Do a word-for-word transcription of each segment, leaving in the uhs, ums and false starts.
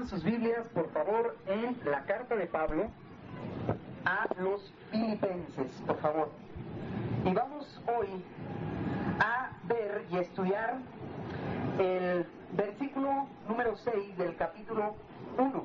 sus Biblias, por favor, en la carta de Pablo a los Filipenses, por favor. Y vamos hoy a ver y estudiar el versículo número seis del capítulo uno.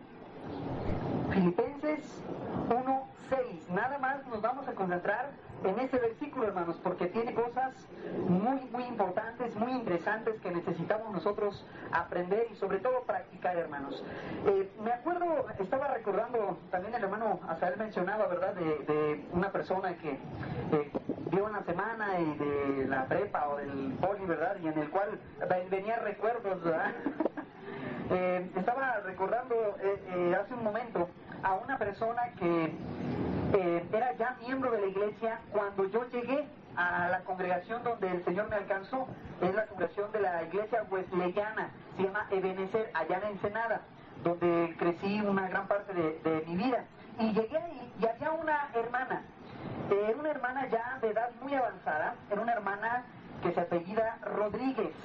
Filipenses uno, seis. Nada más nos vamos a concentrar en ese versículo, hermanos, porque tiene cosas muy, muy importantes, muy interesantes que necesitamos nosotros aprender y sobre todo practicar, hermanos. Eh, me acuerdo, estaba recordando, también el hermano Azael mencionaba, ¿verdad?, de, de una persona que eh, vio una semana y de la prepa o del poli, ¿verdad?, y en el cual venía recuerdos, ¿verdad? eh, estaba recordando eh, eh, hace un momento a una persona que eh, era ya miembro de la iglesia cuando yo llegué a la congregación donde el Señor me alcanzó. Es la congregación de la iglesia wesleyana, se llama Ebenezer, allá en Ensenada, donde crecí una gran parte de, de mi vida. Y llegué ahí y había una hermana, eh, una hermana ya de edad muy avanzada, era una hermana que se apellida Rodríguez.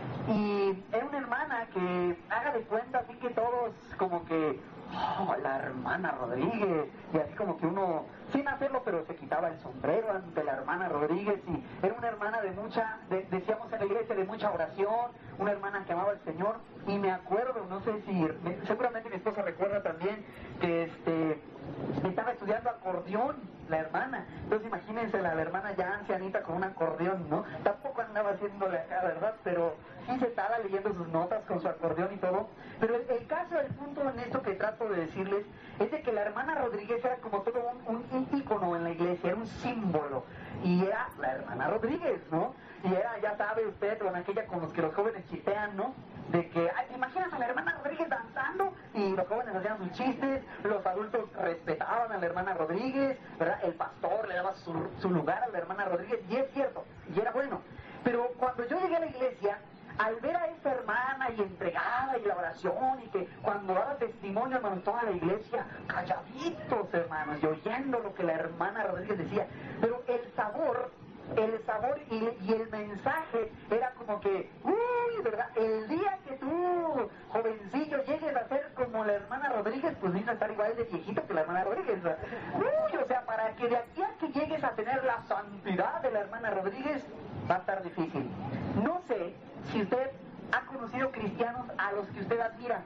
Y era una hermana que, haga de cuenta, así que todos como que, oh, la hermana Rodríguez, y así como que uno, sin hacerlo, pero se quitaba el sombrero ante la hermana Rodríguez, y era una hermana de mucha, de, decíamos en la iglesia, de mucha oración, una hermana que amaba al Señor. Y me acuerdo, no sé si, seguramente mi esposa recuerda también, que este, estaba estudiando acordeón, la hermana. Entonces imagínense la, la hermana ya ancianita con un acordeón, ¿no? Tampoco andaba haciéndole acá, ¿verdad? Pero sí se estaba leyendo sus notas con su acordeón y todo. Pero el, el caso, el punto en esto que trato de decirles, es de que la hermana Rodríguez era como todo un, un ícono en la iglesia, era un símbolo. Y era la hermana Rodríguez, ¿no? Y era, ya sabe usted, con aquella con los que los jóvenes chistean, ¿no? De que, ay, imagínate a la hermana Rodríguez danzando, y los jóvenes hacían sus chistes, los adultos respetaban a la hermana Rodríguez, ¿verdad? El pastor le daba su, su lugar a la hermana Rodríguez, y es cierto, y era bueno. Pero cuando yo llegué a la iglesia, al ver a esta hermana y entregada y la oración, y que cuando daba testimonio, hermanos, toda la iglesia calladitos, hermanos, y oyendo lo que la hermana Rodríguez decía, pero el sabor, el sabor y, y el mensaje era como que, uy, ¿verdad? El día que tú, jovencillo, llegues a ser como la hermana Rodríguez, pues vas a estar igual de viejito que la hermana Rodríguez, ¿verdad? Uy, o sea, para que de aquí a que llegues a tener la santidad de la hermana Rodríguez, va a estar difícil. No sé si usted ha conocido cristianos a los que usted admira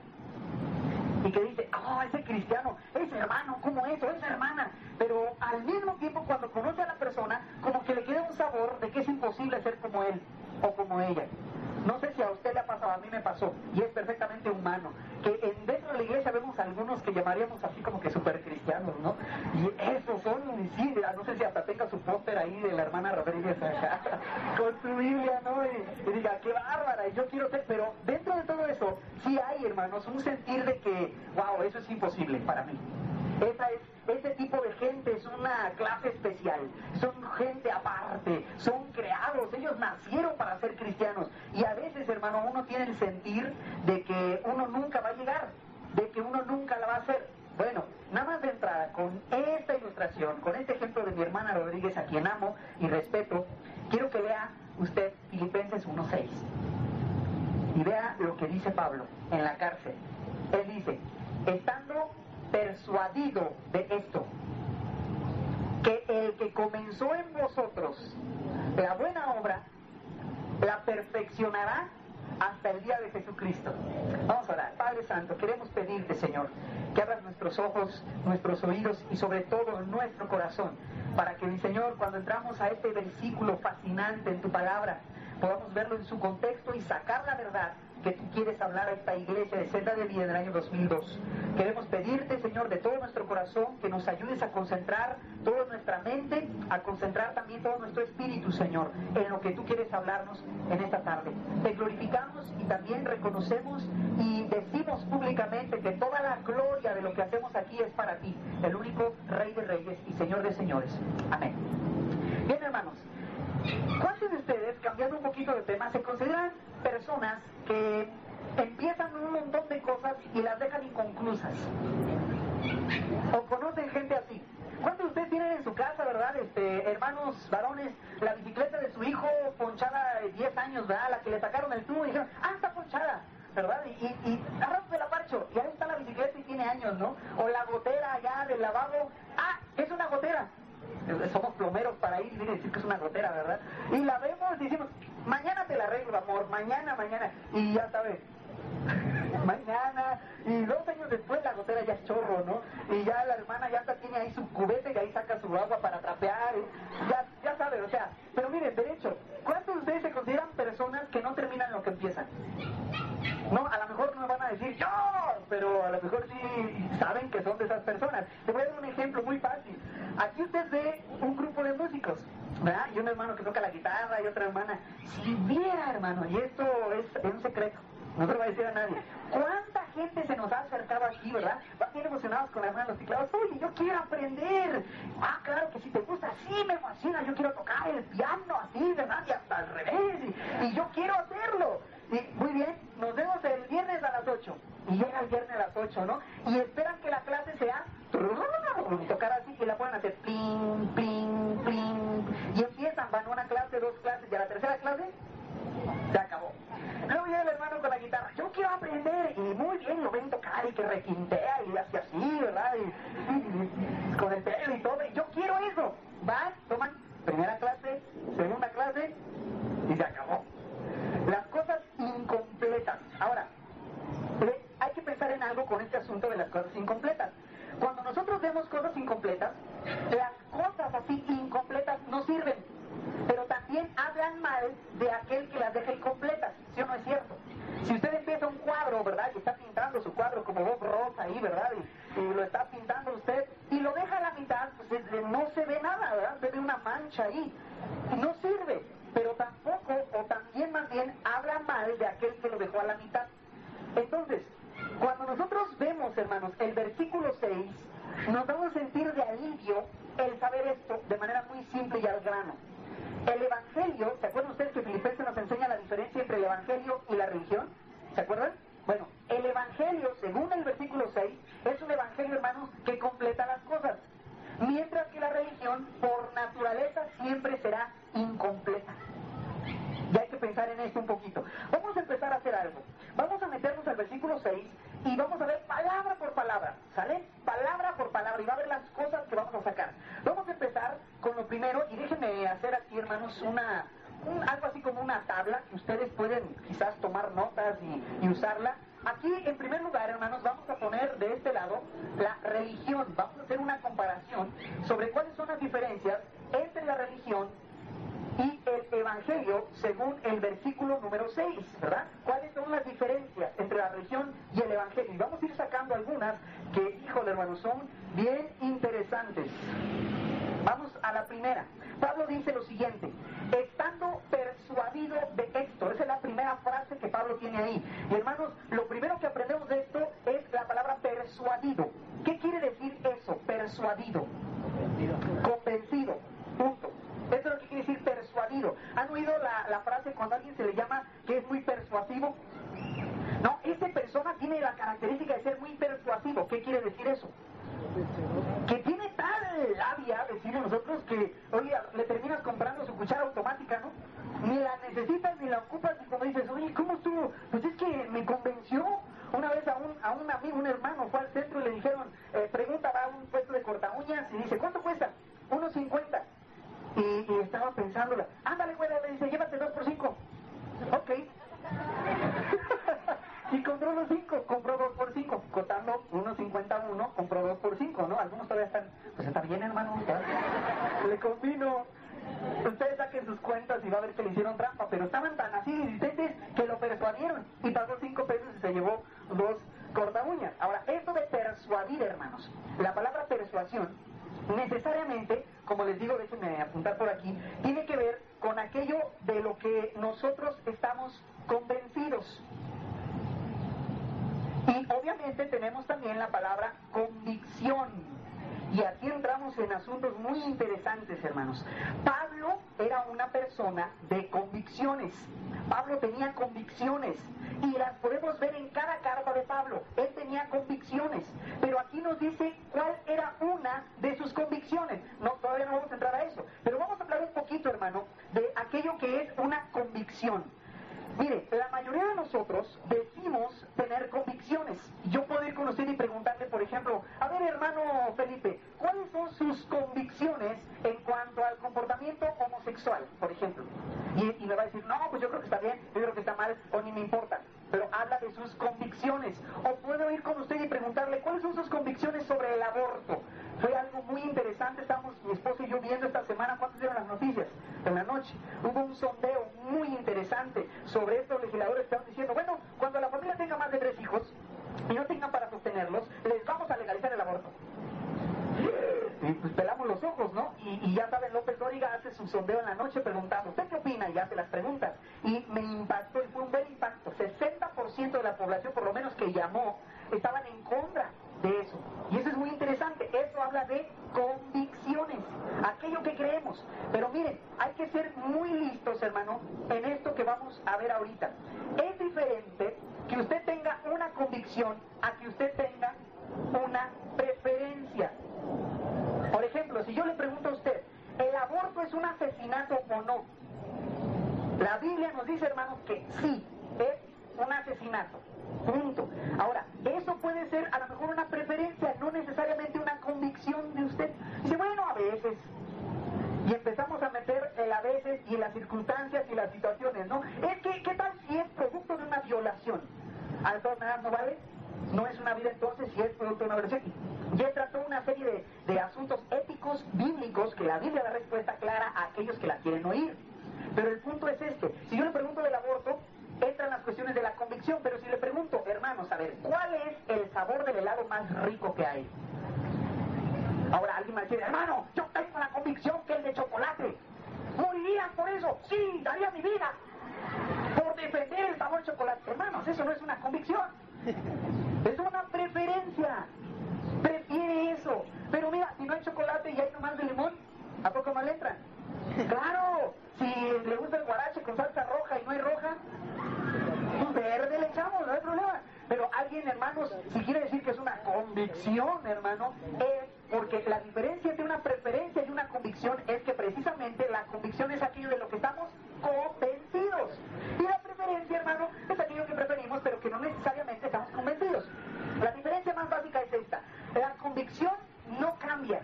y que dice, oh, ese cristiano, ese hermano, ¿cómo es? O esa hermana. Pero al mismo tiempo, cuando conoce a la persona, como que le queda un sabor de que es imposible ser como él o como ella. No sé si a usted le ha pasado, a mí me pasó, y es perfectamente humano, que en, dentro de la iglesia vemos algunos que llamaríamos así como que super cristianos, ¿no? Y esos son, sí, no sé si hasta tenga su póster ahí de la hermana Rodríguez acá, con su Biblia, ¿no? Y, y diga, qué bárbara, y yo quiero ser, pero dentro de todo eso, sí hay, hermanos, un sentir de que, wow, eso es imposible para mí. Esa es, ese tipo de gente es una clase especial, son gente aparte, son creados, ellos nacieron para ser cristianos, y a veces, hermano, uno tiene el sentir de que uno nunca va a llegar, de que uno nunca la va a hacer. Bueno, nada más de entrada, con esta ilustración, con este ejemplo de mi hermana Rodríguez, a quien amo y respeto, quiero que lea usted Filipenses uno, seis, y vea lo que dice Pablo en la cárcel. Él dice, estando persuadido de esto, que el que comenzó en vosotros la buena obra, la perfeccionará hasta el día de Jesucristo. Vamos a orar. Padre Santo, queremos pedirte, Señor, que abras nuestros ojos, nuestros oídos y sobre todo nuestro corazón, para que, mi Señor, cuando entramos a este versículo fascinante en tu palabra, podamos verlo en su contexto y sacar la verdad que tú quieres hablar a esta iglesia de Senda de Vida en el año dos mil dos. Queremos pedirte, Señor, de todo nuestro corazón, que nos ayudes a concentrar toda nuestra mente, a concentrar también todo nuestro espíritu, Señor, en lo que tú quieres hablarnos en esta tarde. Te glorificamos y también reconocemos y decimos públicamente que toda la gloria de lo que hacemos aquí es para ti, el único Rey de Reyes y Señor de Señores. Amén. Bien, hermanos, ¿cuántos de ustedes, cambiando un poquito de tema, se consideran personas que empiezan un montón de cosas y las dejan inconclusas? ¿O conocen gente así? ¿Cuántos de ustedes tienen en su casa, verdad, este, hermanos varones, la bicicleta de su hijo ponchada de diez años, ¿verdad? La que le sacaron el tubo y dijeron, ah, está ponchada, ¿verdad? Y, y, y rompe la parcho, y ahí está la bicicleta tiene años, ¿no? O la gotera allá del lavabo, ah, es una gotera. Somos plomeros para ir y decir que es una gotera, ¿verdad? Y la vemos y decimos, mañana te la arreglo, amor, mañana, mañana. Y ya sabes, mañana, y dos años después la gotera ya es chorro, ¿no? Y ya la hermana ya hasta tiene ahí su cubete y ahí saca su agua para trapear, y ya, ya sabe, o sea, pero miren, de hecho, ¿cuántos de ustedes se consideran personas que no terminan lo que empiezan? No, a lo mejor no van a decir yo, pero a lo mejor sí saben que son de esas personas. Te voy a dar un ejemplo muy fácil. Aquí usted ve un grupo de músicos, ¿verdad? Y un hermano que toca la guitarra y otra hermana. Si viera, hermano, y esto es un secreto, no se lo va a decir a nadie, ¿cuánta gente se nos ha acercado aquí, verdad? Van bien emocionados con la hermana de los teclados. Oye, yo quiero aprender. Ah, claro que si te gusta, sí, me fascina, yo quiero tocar el piano así, ¿verdad? Y hasta al revés, y, y yo quiero hacerlo. Y muy bien, nos vemos el viernes a las ocho. Y llega el viernes a las ocho, ¿no? Y esperan que la clase sea tocar así, y la pueden hacer pling, pling, pling. Y empiezan, van una clase, dos clases, y a la tercera clase se acabó. Luego llega el hermano con la guitarra, yo quiero aprender, y muy bien, lo ven tocar y que requintea y hace así, ¿verdad? Y, y, y con el pelo y todo, y yo quiero eso. Van, toman primera clase, segunda clase, y se acabó. Las cosas incompletas. Ahora, eh, hay que pensar en algo con este asunto de las cosas incompletas. Cuando nosotros vemos cosas incompletas, las cosas así incompletas no sirven, pero también hablan mal de aquel que las deja incompletas, ¿sí o no es cierto? Si usted empieza un cuadro, ¿verdad? Y está pintando su cuadro como Bob Ross ahí, ¿verdad? Y, y lo está pintando usted y lo deja a la mitad, pues no se ve nada, ¿verdad? Se ve una mancha ahí. Y no sirve, pero tampoco, o también más bien, habla mal de aquel que lo dejó a la mitad. Entonces, cuando nosotros vemos, hermanos, el versículo seis, nos vamos a sentir de alivio el saber esto de manera muy simple y al grano. El Evangelio, ¿se acuerdan ustedes que Filipenses nos enseña la diferencia entre el Evangelio y la religión? ¿Se acuerdan? Bueno, el Evangelio, según el versículo seis, es un Evangelio, hermanos, que completa las cosas, mientras que la religión, por naturaleza, siempre será incompleta. Y hay que pensar en esto un poquito. Vamos a empezar a hacer algo. Vamos a meternos al versículo seis y vamos a ver palabra por palabra, ¿sale? Palabra por palabra, y va a ver las cosas que vamos a sacar. Vamos a empezar con lo primero, y déjenme hacer aquí, hermanos, una un, algo así como una tabla que ustedes pueden quizás tomar notas y, y usarla. Aquí, en primer lugar, hermanos, vamos a poner de este lado la religión. Vamos a hacer una comparación sobre cuáles son las diferencias entre la religión y el Evangelio según el versículo número seis, ¿verdad? ¿Cuáles son las diferencias entre la religión y el Evangelio? Y vamos a ir sacando algunas que, híjole, hermanos, son bien interesantes. Vamos a la primera. Pablo dice lo siguiente: estando persuadido de esto. Esa es la primera frase que Pablo tiene ahí. Y hermanos, lo primero que aprendemos de esto es la palabra persuadido. ¿Qué quiere decir eso? Persuadido. Convencido. Punto. Eso es lo que quiere decir persuadido. ¿Han oído la, la frase cuando a alguien se le llama que es muy persuasivo? No, esta persona tiene la característica de ser muy persuasivo. ¿Qué quiere decir eso? Que tiene tal labia, decimos nosotros, que, oye, le terminas comprando su cuchara automática, ¿no? Ni la necesitas ni la ocupas, y como dices, oye, ¿cómo estuvo? Pues es que me convenció. Una vez a un, a un amigo, un hermano, fue al centro y le dijeron, eh, pregunta, va a un puesto de corta uñas y dice, ¿cuánto cuesta? uno cincuenta. Y, y estaba pensándola, ándale, güey, le dice, llévate dos por cinco. Ok. Y compró los cinco, compró dos por cinco, costando uno cincuenta uno, compró dos por cinco, ¿no? Algunos todavía están, pues está bien, hermano, ¿ya? Le convino. Ustedes saquen sus cuentas y va a ver que le hicieron trampa, pero estaban tan así insistentes que lo persuadieron y pagó cinco pesos y se llevó dos corta uñas. Ahora, esto de persuadir, hermanos, la palabra persuasión necesariamente, como les digo, déjenme apuntar por aquí, tiene que ver con aquello de lo que nosotros estamos convencidos. Y obviamente tenemos también la palabra convicción. Y aquí entramos en asuntos muy interesantes, hermanos. Pablo era una persona de convicciones. Pablo tenía convicciones y las podemos ver en cada carta de Pablo. Él tenía convicciones, pero aquí nos dice cuál era una de sus convicciones. No, todavía no vamos a entrar a eso, pero vamos a hablar un poquito, hermano, de aquello que es una convicción. Mire, la mayoría de nosotros decimos tener convicciones. Yo puedo puedo ir con usted y preguntarle, por ejemplo, a ver, hermano Felipe, ¿cuáles son sus convicciones en cuanto al comportamiento homosexual, por ejemplo? Y, y me va a decir, no, pues yo creo que está bien, yo creo que está mal, o ni me importa. Pero habla de sus convicciones. O puedo ir con usted y preguntarle, ¿cuáles son sus convicciones sobre el aborto? Fue algo muy interesante, estamos mi esposo y yo viendo esta semana, ¿cuántas eran las noticias? En la noche. Hubo un sondeo muy interesante sobre estos legisladores que estaban diciendo, bueno, cuando la familia tenga más de tres hijos y no tengan para sostenerlos, les vamos a legalizar el aborto. Y pues pelamos los ojos, ¿no? Y, y ya saben, López Dóriga hace su sondeo en la noche preguntando, ¿usted qué opina? Y hace las preguntas. Y me impactó, y fue un buen impacto. sesenta por ciento de la población, por lo menos que llamó, estaban en contra de eso. Y eso es muy interesante. Eso habla de convicciones, aquello que creemos. Pero miren, hay que ser muy listos, hermano, en esto que vamos a ver ahorita. Es diferente que usted tenga una convicción a que usted tenga una preferencia. Por ejemplo, si yo le pregunto a usted, ¿el aborto es un asesinato o no? La Biblia nos dice, hermanos, que sí, es un asesinato. Punto. Ahora, eso puede ser a lo mejor una preferencia, no necesariamente una convicción de usted. Dice, bueno, a veces. Y empezamos a meter el a veces y las circunstancias y las situaciones, ¿no? Es que, ¿qué tal si es producto de una violación? ¿A todas maneras no vale? No es una vida entonces si es producto de una violación. Ya trató una serie de, de asuntos éticos bíblicos que la Biblia da respuesta clara a aquellos que la quieren oír. Pero el punto es este. Si yo le pregunto del aborto, entran las cuestiones de la convicción, pero si le pregunto, hermanos, a ver, ¿cuál es el sabor del helado más rico que hay? Ahora alguien me va a decir, hermano, yo tengo la convicción que el de chocolate. ¿Morirían por eso? Sí, daría mi vida por defender el sabor de chocolate. Hermanos, eso no es una convicción. Es una preferencia. Prefiere eso. Pero mira, si no hay chocolate y hay nomás de limón, ¿a poco no le entran? Claro, si le gusta el guarache con salsa roja y no hay roja, verde le echamos, no hay problema. Pero alguien, hermanos, si quiere decir que es una convicción, hermano, es porque la diferencia entre una preferencia y una convicción es que precisamente la convicción es aquello de lo que estamos convencidos. Y la preferencia, hermano, es aquello que preferimos, pero que no necesariamente estamos convencidos. La diferencia más básica es esta. La convicción no cambia,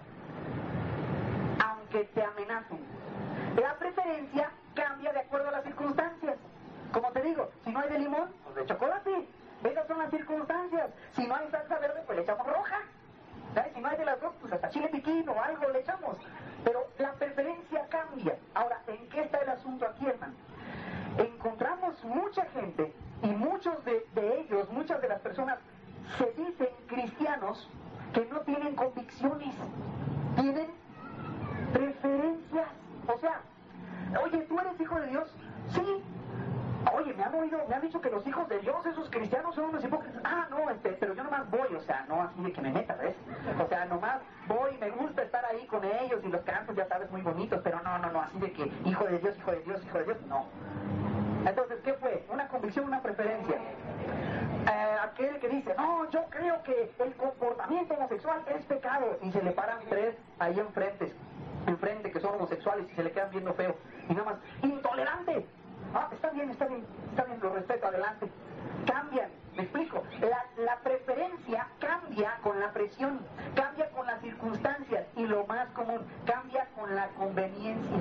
aunque te amenacen. La preferencia cambia de acuerdo a las circunstancias. Como te digo, si no hay de limón, pues de chocolate. Esas son las circunstancias. Si no hay salsa verde, pues le echamos roja. ¿Sabes? Si no hay de las dos, pues hasta chile piquín o algo le echamos. Pero la preferencia cambia. Ahora, ¿en qué está el asunto aquí, hermano? Encontramos mucha gente, y muchos de, de ellos, muchas de las personas, se dicen cristianos que no tienen convicciones, tienen preferencias. O sea, oye, ¿tú eres hijo de Dios? Sí. Oye, me han oído, me han dicho que los hijos de Dios, esos cristianos, son unos hipócritas. Ah, no, este, pero yo nomás voy, o sea, no así de que me meta, ¿ves? O sea, nomás voy, me gusta estar ahí con ellos y los cantos, ya sabes, muy bonitos, pero no, no, no, así de que hijo de Dios, hijo de Dios, hijo de Dios, no. Entonces, ¿qué fue? ¿Una convicción, una preferencia? Eh, aquel que dice, no, yo creo que el comportamiento homosexual es pecado, y se le paran tres ahí enfrente, enfrente que son homosexuales y se le quedan viendo feo, y nada más, intolerante. Ah, está bien, está bien, está bien, lo respeto, adelante. Cambian, me explico. La, la preferencia cambia con la presión, cambia con las circunstancias y lo más común, cambia con la conveniencia.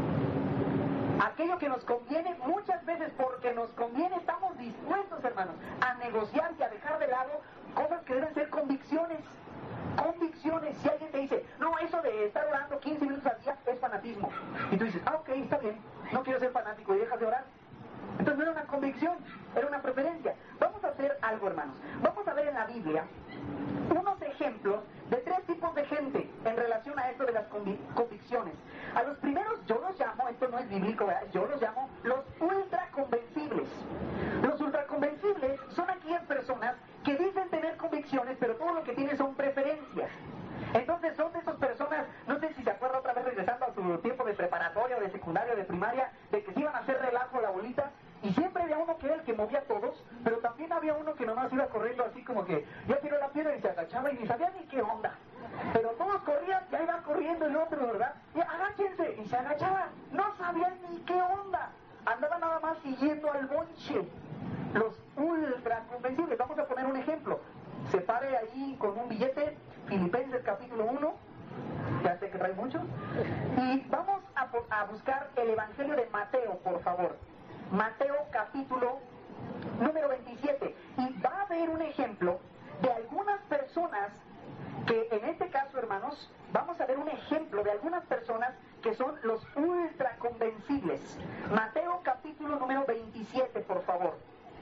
Aquello que nos conviene, muchas veces porque nos conviene, estamos dispuestos, hermanos, a negociar y a dejar de lado cosas que deben ser convicciones. Convicciones. Si alguien te dice, no, eso de estar orando quince minutos al día es fanatismo. Y tú dices, ah, ok, está bien, no quiero ser fanático y dejas de orar. Entonces no era una convicción, era una preferencia. Vamos a hacer algo, hermanos. Vamos a ver en la Biblia unos ejemplos de tres tipos de gente en relación a esto de las convic convicciones. A los primeros yo los llamo, esto no es bíblico, ¿verdad? Yo los llamo los ultraconvencibles. Los ultraconvencibles son aquellas personas que dicen tener convicciones, pero todo lo que tienen son preferencias. Entonces son de esas personas, no sé si se acuerda otra vez regresando a su tiempo de preparatoria, o de secundaria, o de primaria, de que se iban a hacer relajo la bolita, y siempre había uno que era el que movía a todos, pero también había uno que nomás iba corriendo así como que ya tiró la piedra y se agachaba y ni sabía ni qué onda. Pero todos corrían, ya iba corriendo el otro, ¿verdad? Y agáchense, y se agachaba, no sabían ni qué onda. Andaban nada más siguiendo al bonche. Los ultra convencibles. Vamos a poner un ejemplo. se pare ahí con un billete, Filipenses capítulo uno, ya sé que trae mucho, y vamos a, a buscar el Evangelio de Mateo, por favor. Mateo capítulo número veintisiete, y va a haber un ejemplo de algunas personas que en este caso, hermanos, vamos a ver un ejemplo de algunas personas que son los ultra convencibles. Mateo capítulo número veintisiete, por favor.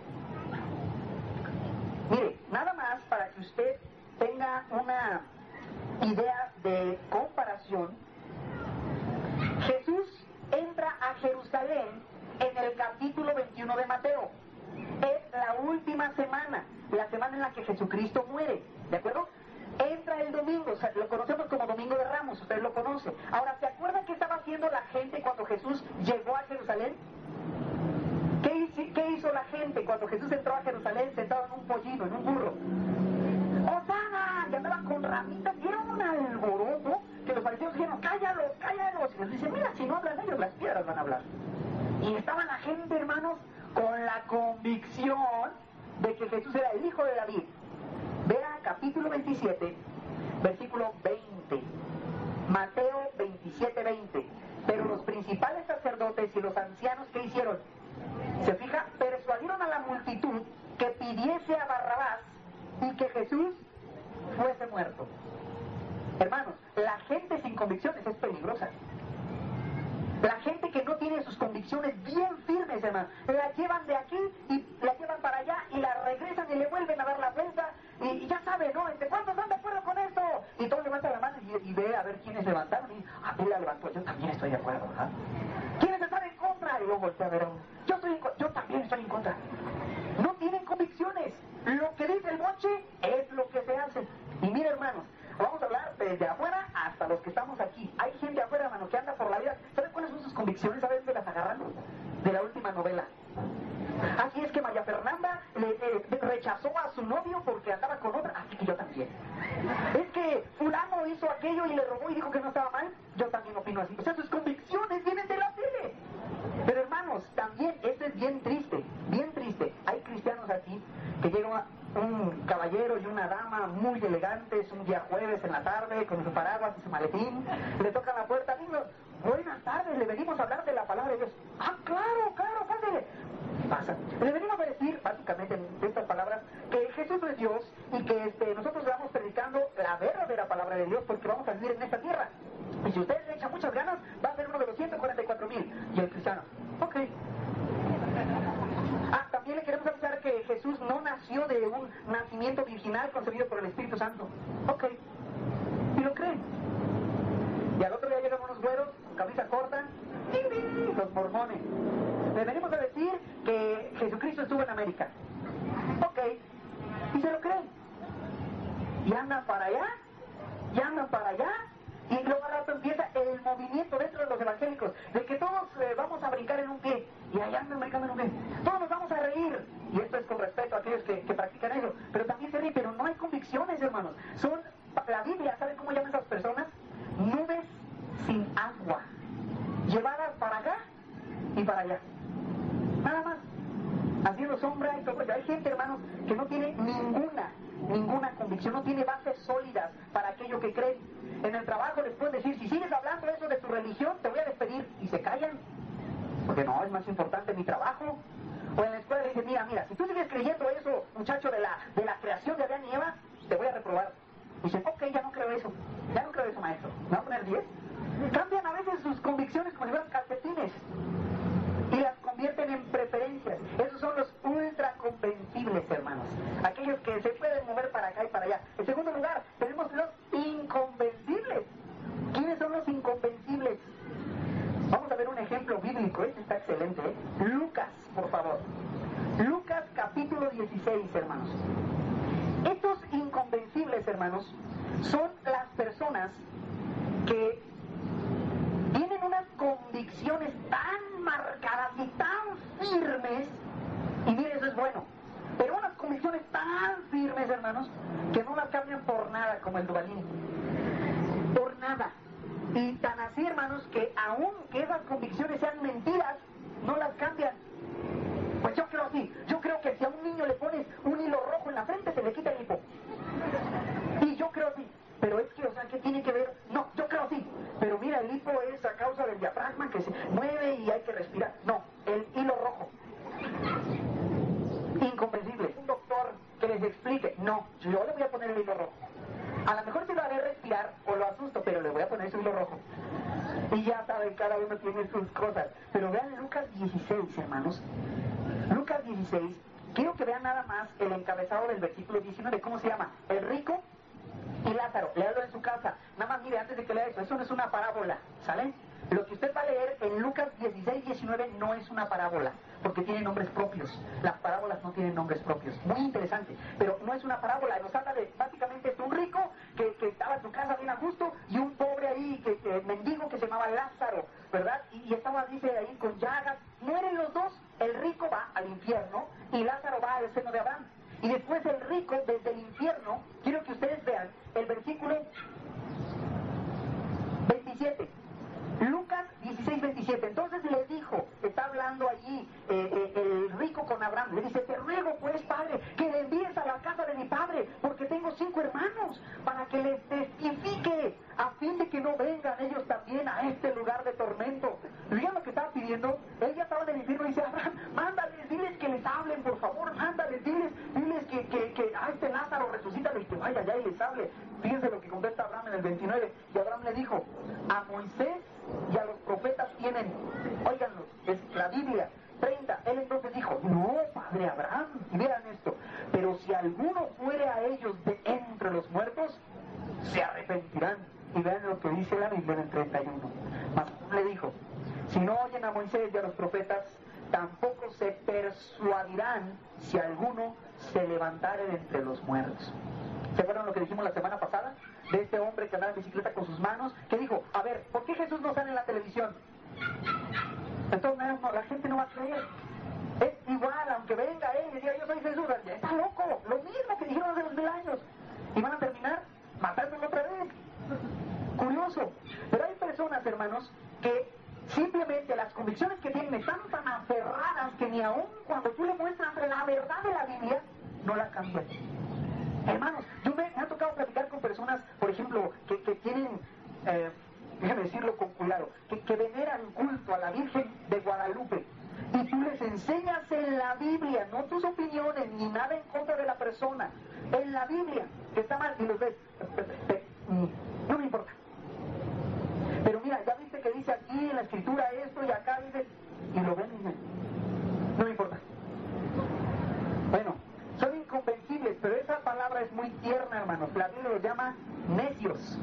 Mire, nada más para que usted tenga una idea de comparación. Jesús entra a Jerusalén en el capítulo veintiuno de Mateo. Es la última semana, la semana en la que Jesucristo muere, ¿de acuerdo? Entra el domingo, o sea, lo conocemos como Domingo de Ramos, usted lo conoce. Ahora, ¿se acuerdan qué estaba haciendo la gente cuando Jesús llegó a Jerusalén? ¿Qué hizo, qué hizo la gente cuando Jesús entró a Jerusalén sentado en un pollino, en un burro? ¡Hosana! Y andaban con ramitas, y era un alboroto que los fariseos dijeron, ¡cállalos, cállalos! Y les dice, mira, si no hablan ellos, las piedras van a hablar. Y estaba la gente, hermanos, con la convicción de que Jesús era el hijo de David. Vea capítulo veintisiete, versículo veinte. Mateo veintisiete, veinte. Pero los principales sacerdotes y los ancianos, ¿qué hicieron? Se fija, persuadieron a la multitud que pidiese a Barrabás y que Jesús fuese muerto. Hermanos, la gente sin convicciones es peligrosa. La gente que no tiene sus convicciones bien firmes, hermano, la llevan de aquí y la llevan para allá y la regresan y le vuelven a dar la vuelta y, y ya sabe, ¿no? Este, ¿cuántos están de acuerdo con esto? Y todos levantan la mano y, y ve a ver quiénes levantaron y, ah, él la levantó, yo también estoy de acuerdo, ¿verdad? ¿Quiénes están en contra? Y luego voltea a ver a uno, yo, estoy en, yo también estoy en contra. No tienen convicciones. Lo que dice el moche es lo que se hace. Y mira, hermanos, vamos a hablar desde afuera hasta los que estamos aquí. Hay gente afuera, hermano, que anda por la vida. ¿Saben cuáles son sus convicciones? ¿Saben dónde las agarran? De la última novela. Así es que María Fernanda le, eh, rechazó a su novio porque andaba con otra, así que yo también. Es que fulano hizo aquello y le robó y dijo que no estaba mal, yo también opino así. O sea, sus convicciones vienen de la tele. Pero hermanos, también, esto es bien triste, bien triste. Hay cristianos aquí que llega un caballero y una dama muy elegantes, un día jueves en la tarde, con su paraguas y su maletín, le tocan la puerta, niños, buenas tardes, le venimos a hablar de la palabra de Dios. Ah, claro, claro, pásale. Pasa. Le venimos a decir, básicamente en estas palabras, que Jesús es Dios y que este, nosotros vamos predicando la verdadera palabra de Dios porque vamos a vivir en esta tierra. Y si usted le echa muchas ganas, va a ser uno de los ciento cuarenta y cuatro mil. Y el cristiano, ok. Ah, también le queremos avisar que Jesús no nació de un nacimiento virginal concebido por el Espíritu Santo. Ok. Y lo creen. Y al otro día llegan unos güeros con camisa corta, los mormones. Le venimos a decir que Jesucristo estuvo en América. Ok. Y se lo creen. Y andan para allá, y andan para allá, y luego al rato empieza el movimiento dentro de los evangélicos, de que todos eh, vamos a brincar en un pie, y allá andan brincando en un pie. Todos nos vamos a reír. Y esto es con respeto a aquellos que, que practican eso. Pero también se ríen, pero no hay convicciones, hermanos. Son, la Biblia, ¿saben cómo llaman esas personas? Nubes sin agua, llevadas para acá y para allá. Nada más, haciendo sombra y sombra. Hay gente, hermanos, que no tiene ninguna, ninguna convicción, no tiene bases sólidas para aquello que creen. En el trabajo les pueden decir, si sigues hablando eso de tu religión, te voy a despedir, y se callan, porque no, es más importante mi trabajo. O en la escuela le dicen, mira, mira, si tú sigues creyendo eso, muchacho, de la, de la creación de Adán y Eva, te voy a reprobar. Y dicen, ok, ya no creo eso, ya no creo eso, maestro, ¿me va a poner diez? Cambian a veces sus convicciones como si fueran calcetines y las convierten en preferencias. Esos son los ultra convencibles, hermanos, aquellos que se pueden mover para acá y para allá. En segundo lugar, tenemos los inconvencibles. ¿Quiénes son los inconvencibles? Vamos a ver un ejemplo bíblico, este está excelente, ¿eh? Lucas, por favor. Lucas capítulo dieciséis, hermanos. Estos inconvencibles, hermanos, son las personas que tienen unas convicciones tan marcadas y tan firmes, y mire, eso es bueno, pero unas convicciones tan firmes, hermanos, que no las cambian por nada, como el Duvalín, por nada. Y tan así, hermanos, que aunque esas convicciones sean mentiras, no las cambian. Pues yo creo así, yo creo que si a un niño le pones un hilo rojo en la frente, se le quita el hipo. les explique. No, yo le voy a poner el hilo rojo. A lo mejor se lo haré respirar o lo asusto, pero le voy a poner su hilo rojo. Y ya saben, cada uno tiene sus cosas. Pero vean Lucas dieciséis, hermanos. Lucas dieciséis, quiero que vean nada más el encabezado del versículo diecinueve. ¿Cómo se llama? El rico y Lázaro. Léalo en su casa. Nada más mire, antes de que lea eso, eso no es una parábola, ¿sale? Lo que usted va a leer en Lucas dieciséis, diecinueve no es una parábola, porque tiene nombres propios. Las parábolas no tienen nombres propios. Muy interesante, pero no es una parábola. Nos habla de, básicamente, es un rico que, que estaba en su casa bien a gusto y un pobre ahí, que, que mendigo que se llamaba Lázaro, ¿verdad? Y, y estaba, dice, ahí con llagas. Mueren los dos, el rico va al infierno y Lázaro va al seno de Abraham. Y después el rico, desde el infierno, quiero que ustedes vean el versículo veintisiete. Lucas dieciséis, veintisiete. Entonces le dijo, está hablando allí eh, eh, el rico con Abraham, le dice, te ruego pues, padre, que le envíes a la casa de mi padre, porque tengo cinco hermanos, para que les testifique, a fin de que no vengan ellos también a este lugar de tormento. Vean lo que estaba pidiendo. Él ya estaba en el infierno y dice, Abraham, mándales, diles que les hablen, por favor, mándales, diles, diles que, que, que a este Lázaro resucítalo y que vaya allá y les hable. Fíjense lo que contesta Abraham en el veintinueve. Y Abraham le dijo, a Moisés y a los profetas tienen, óiganlo, es la Biblia. treinta. Él entonces dijo, no, padre Abraham, y vean esto, pero si alguno fuere a ellos de entre los muertos, se arrepentirán. Y vean lo que dice la Biblia en el treinta y uno. Mas le dijo, si no oyen a Moisés y a los profetas, tampoco se persuadirán si alguno se levantare de entre los muertos. ¿Se acuerdan lo que dijimos la semana pasada? De este hombre que andaba en bicicleta con sus manos, que dijo, a ver, ¿por qué Jesús no sale en la televisión? Entonces no, la gente no va a creer. Es igual, aunque venga él y diga, yo soy Jesús, está loco, lo mismo que dijeron hace dos mil años. Y van a terminar matándolo otra vez. Curioso. Pero hay personas, hermanos, que simplemente las convicciones que tienen están tan aferradas que ni aún cuando tú le muestras la verdad de la Biblia, no la cambian. Hermanos, yo me, me ha tocado platicar con personas, por ejemplo, que, que tienen, eh, déjame decirlo con cuidado, que, que veneran culto a la Virgen de Guadalupe. Y tú les enseñas en la Biblia, no tus opiniones, ni nada en contra de la persona, en la Biblia, que está mal, y los ves, no me importa. Pero mira, ya viste que dice aquí en la escritura esto y acá dice, y lo ven y dicen, no me importa. Bueno, son inconvencibles, pero esa palabra es muy tierna, hermanos. La Biblia los llama necios.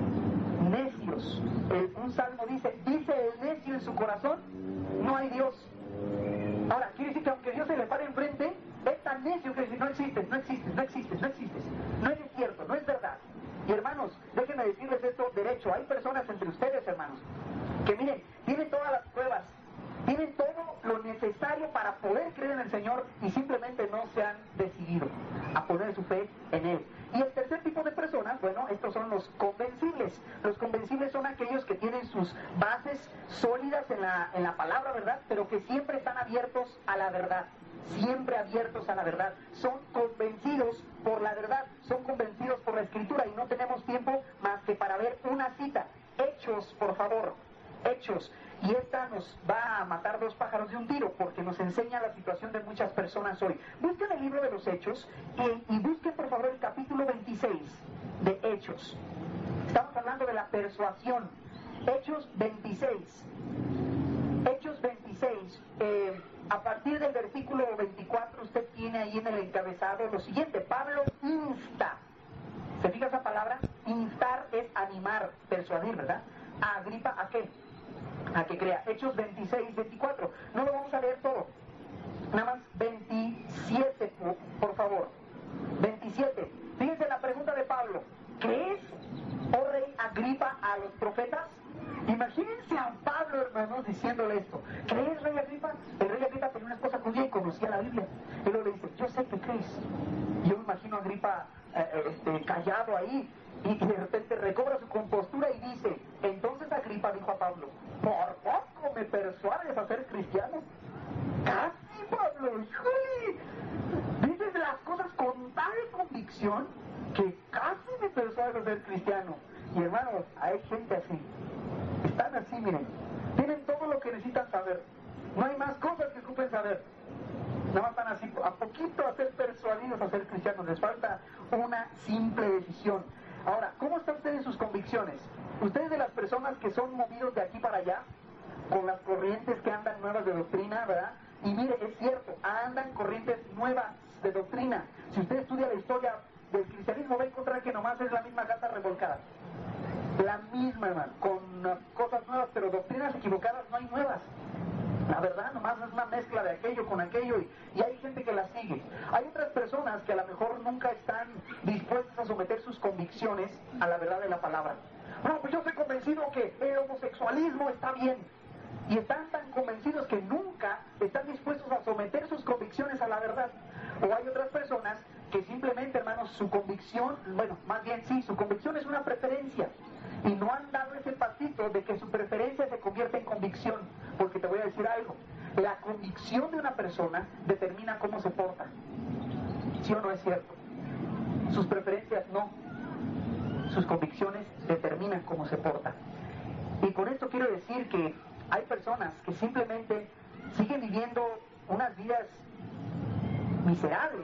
Necios. El, un salmo dice, dice el necio en su corazón, no hay Dios. Ahora, quiere decir que aunque Dios se le pare enfrente, es tan necio que dice, no existes, no existes, no existes, no existes. No es cierto, no es verdad. Y hermanos, déjenme decirles esto derecho. Hay personas entre ustedes, hermanos, que miren, tienen todas las pruebas, tienen todo lo necesario para poder creer en el Señor y simplemente no se han decidido a poner su fe en Él. Y el tercer tipo de personas, bueno, estos son los convencibles. Los convencibles son aquellos que tienen sus bases sólidas en la, en la palabra, ¿verdad? Pero que siempre están abiertos a la verdad. Siempre abiertos a la verdad. Son convencidos por la verdad. Son convencidos por la Escritura. Y no tenemos tiempo más que para ver una cita. Hechos, por favor. Hechos. Y esta nos va a matar dos pájaros de un tiro, porque nos enseña la situación de muchas personas hoy. Busquen el libro de los Hechos y, y busquen por favor el capítulo veintiséis de Hechos. Estamos hablando de la persuasión. Hechos veintiséis. Hechos veintiséis. Eh, a partir del versículo veinticuatro usted tiene ahí en el encabezado lo siguiente. Pablo insta. ¿Se fija esa palabra? Instar es animar, persuadir, ¿verdad? A Agripa, ¿a qué? A que crea. Hechos veintiséis, veinticuatro. No lo vamos a leer todo. Nada más veintisiete, por, por favor. veintisiete. Fíjense la pregunta de Pablo. ¿Crees, oh rey Agripa, a los profetas? Imagínense a Pablo, hermanos, diciéndole esto. ¿Crees, rey Agripa? El rey Agripa tenía una esposa judía y conocía la Biblia. Y luego le dice, yo sé que crees. Yo me imagino a Agripa eh, este, callado ahí. Y de repente recobra su compostura y dice, entonces Agripa dijo a Pablo, por poco me persuades a ser cristiano. Casi, Pablo, híjole. Dices las cosas con tal convicción que casi me persuades a ser cristiano. Y hermanos, hay gente así. Están así, miren. Tienen todo lo que necesitan saber. No hay más cosas que ocupen saber. nada más van así a poquito a ser persuadidos a ser cristianos, les falta una simple decisión. Ahora, ¿cómo están ustedes en sus convicciones? Ustedes de las personas que son movidos de aquí para allá, con las corrientes que andan nuevas de doctrina, ¿verdad? Y mire, es cierto, andan corrientes nuevas de doctrina. Si usted estudia la historia del cristianismo, va a encontrar que nomás es la misma gata revolcada. La misma, hermano, con uh, cosas nuevas, pero doctrinas equivocadas no hay nuevas. La verdad, nomás es una mezcla de aquello con aquello y, y hay gente que la sigue. Hay otras personas que a lo mejor nunca están dispuestas a someter sus convicciones a la verdad de la palabra. No, pues yo estoy convencido que el homosexualismo está bien. Y están tan convencidos que nunca están dispuestos a someter sus convicciones a la verdad. O hay otras personas que simplemente, hermanos, su convicción, bueno, más bien sí, su convicción es una preferencia. Y no han dado ese pasito de que su preferencia se convierta en convicción. Porque te voy a decir algo, la convicción de una persona determina cómo se porta. ¿Sí o no es cierto? Sus preferencias no. Sus convicciones determinan cómo se porta. Y con esto quiero decir que hay personas que simplemente siguen viviendo unas vidas miserables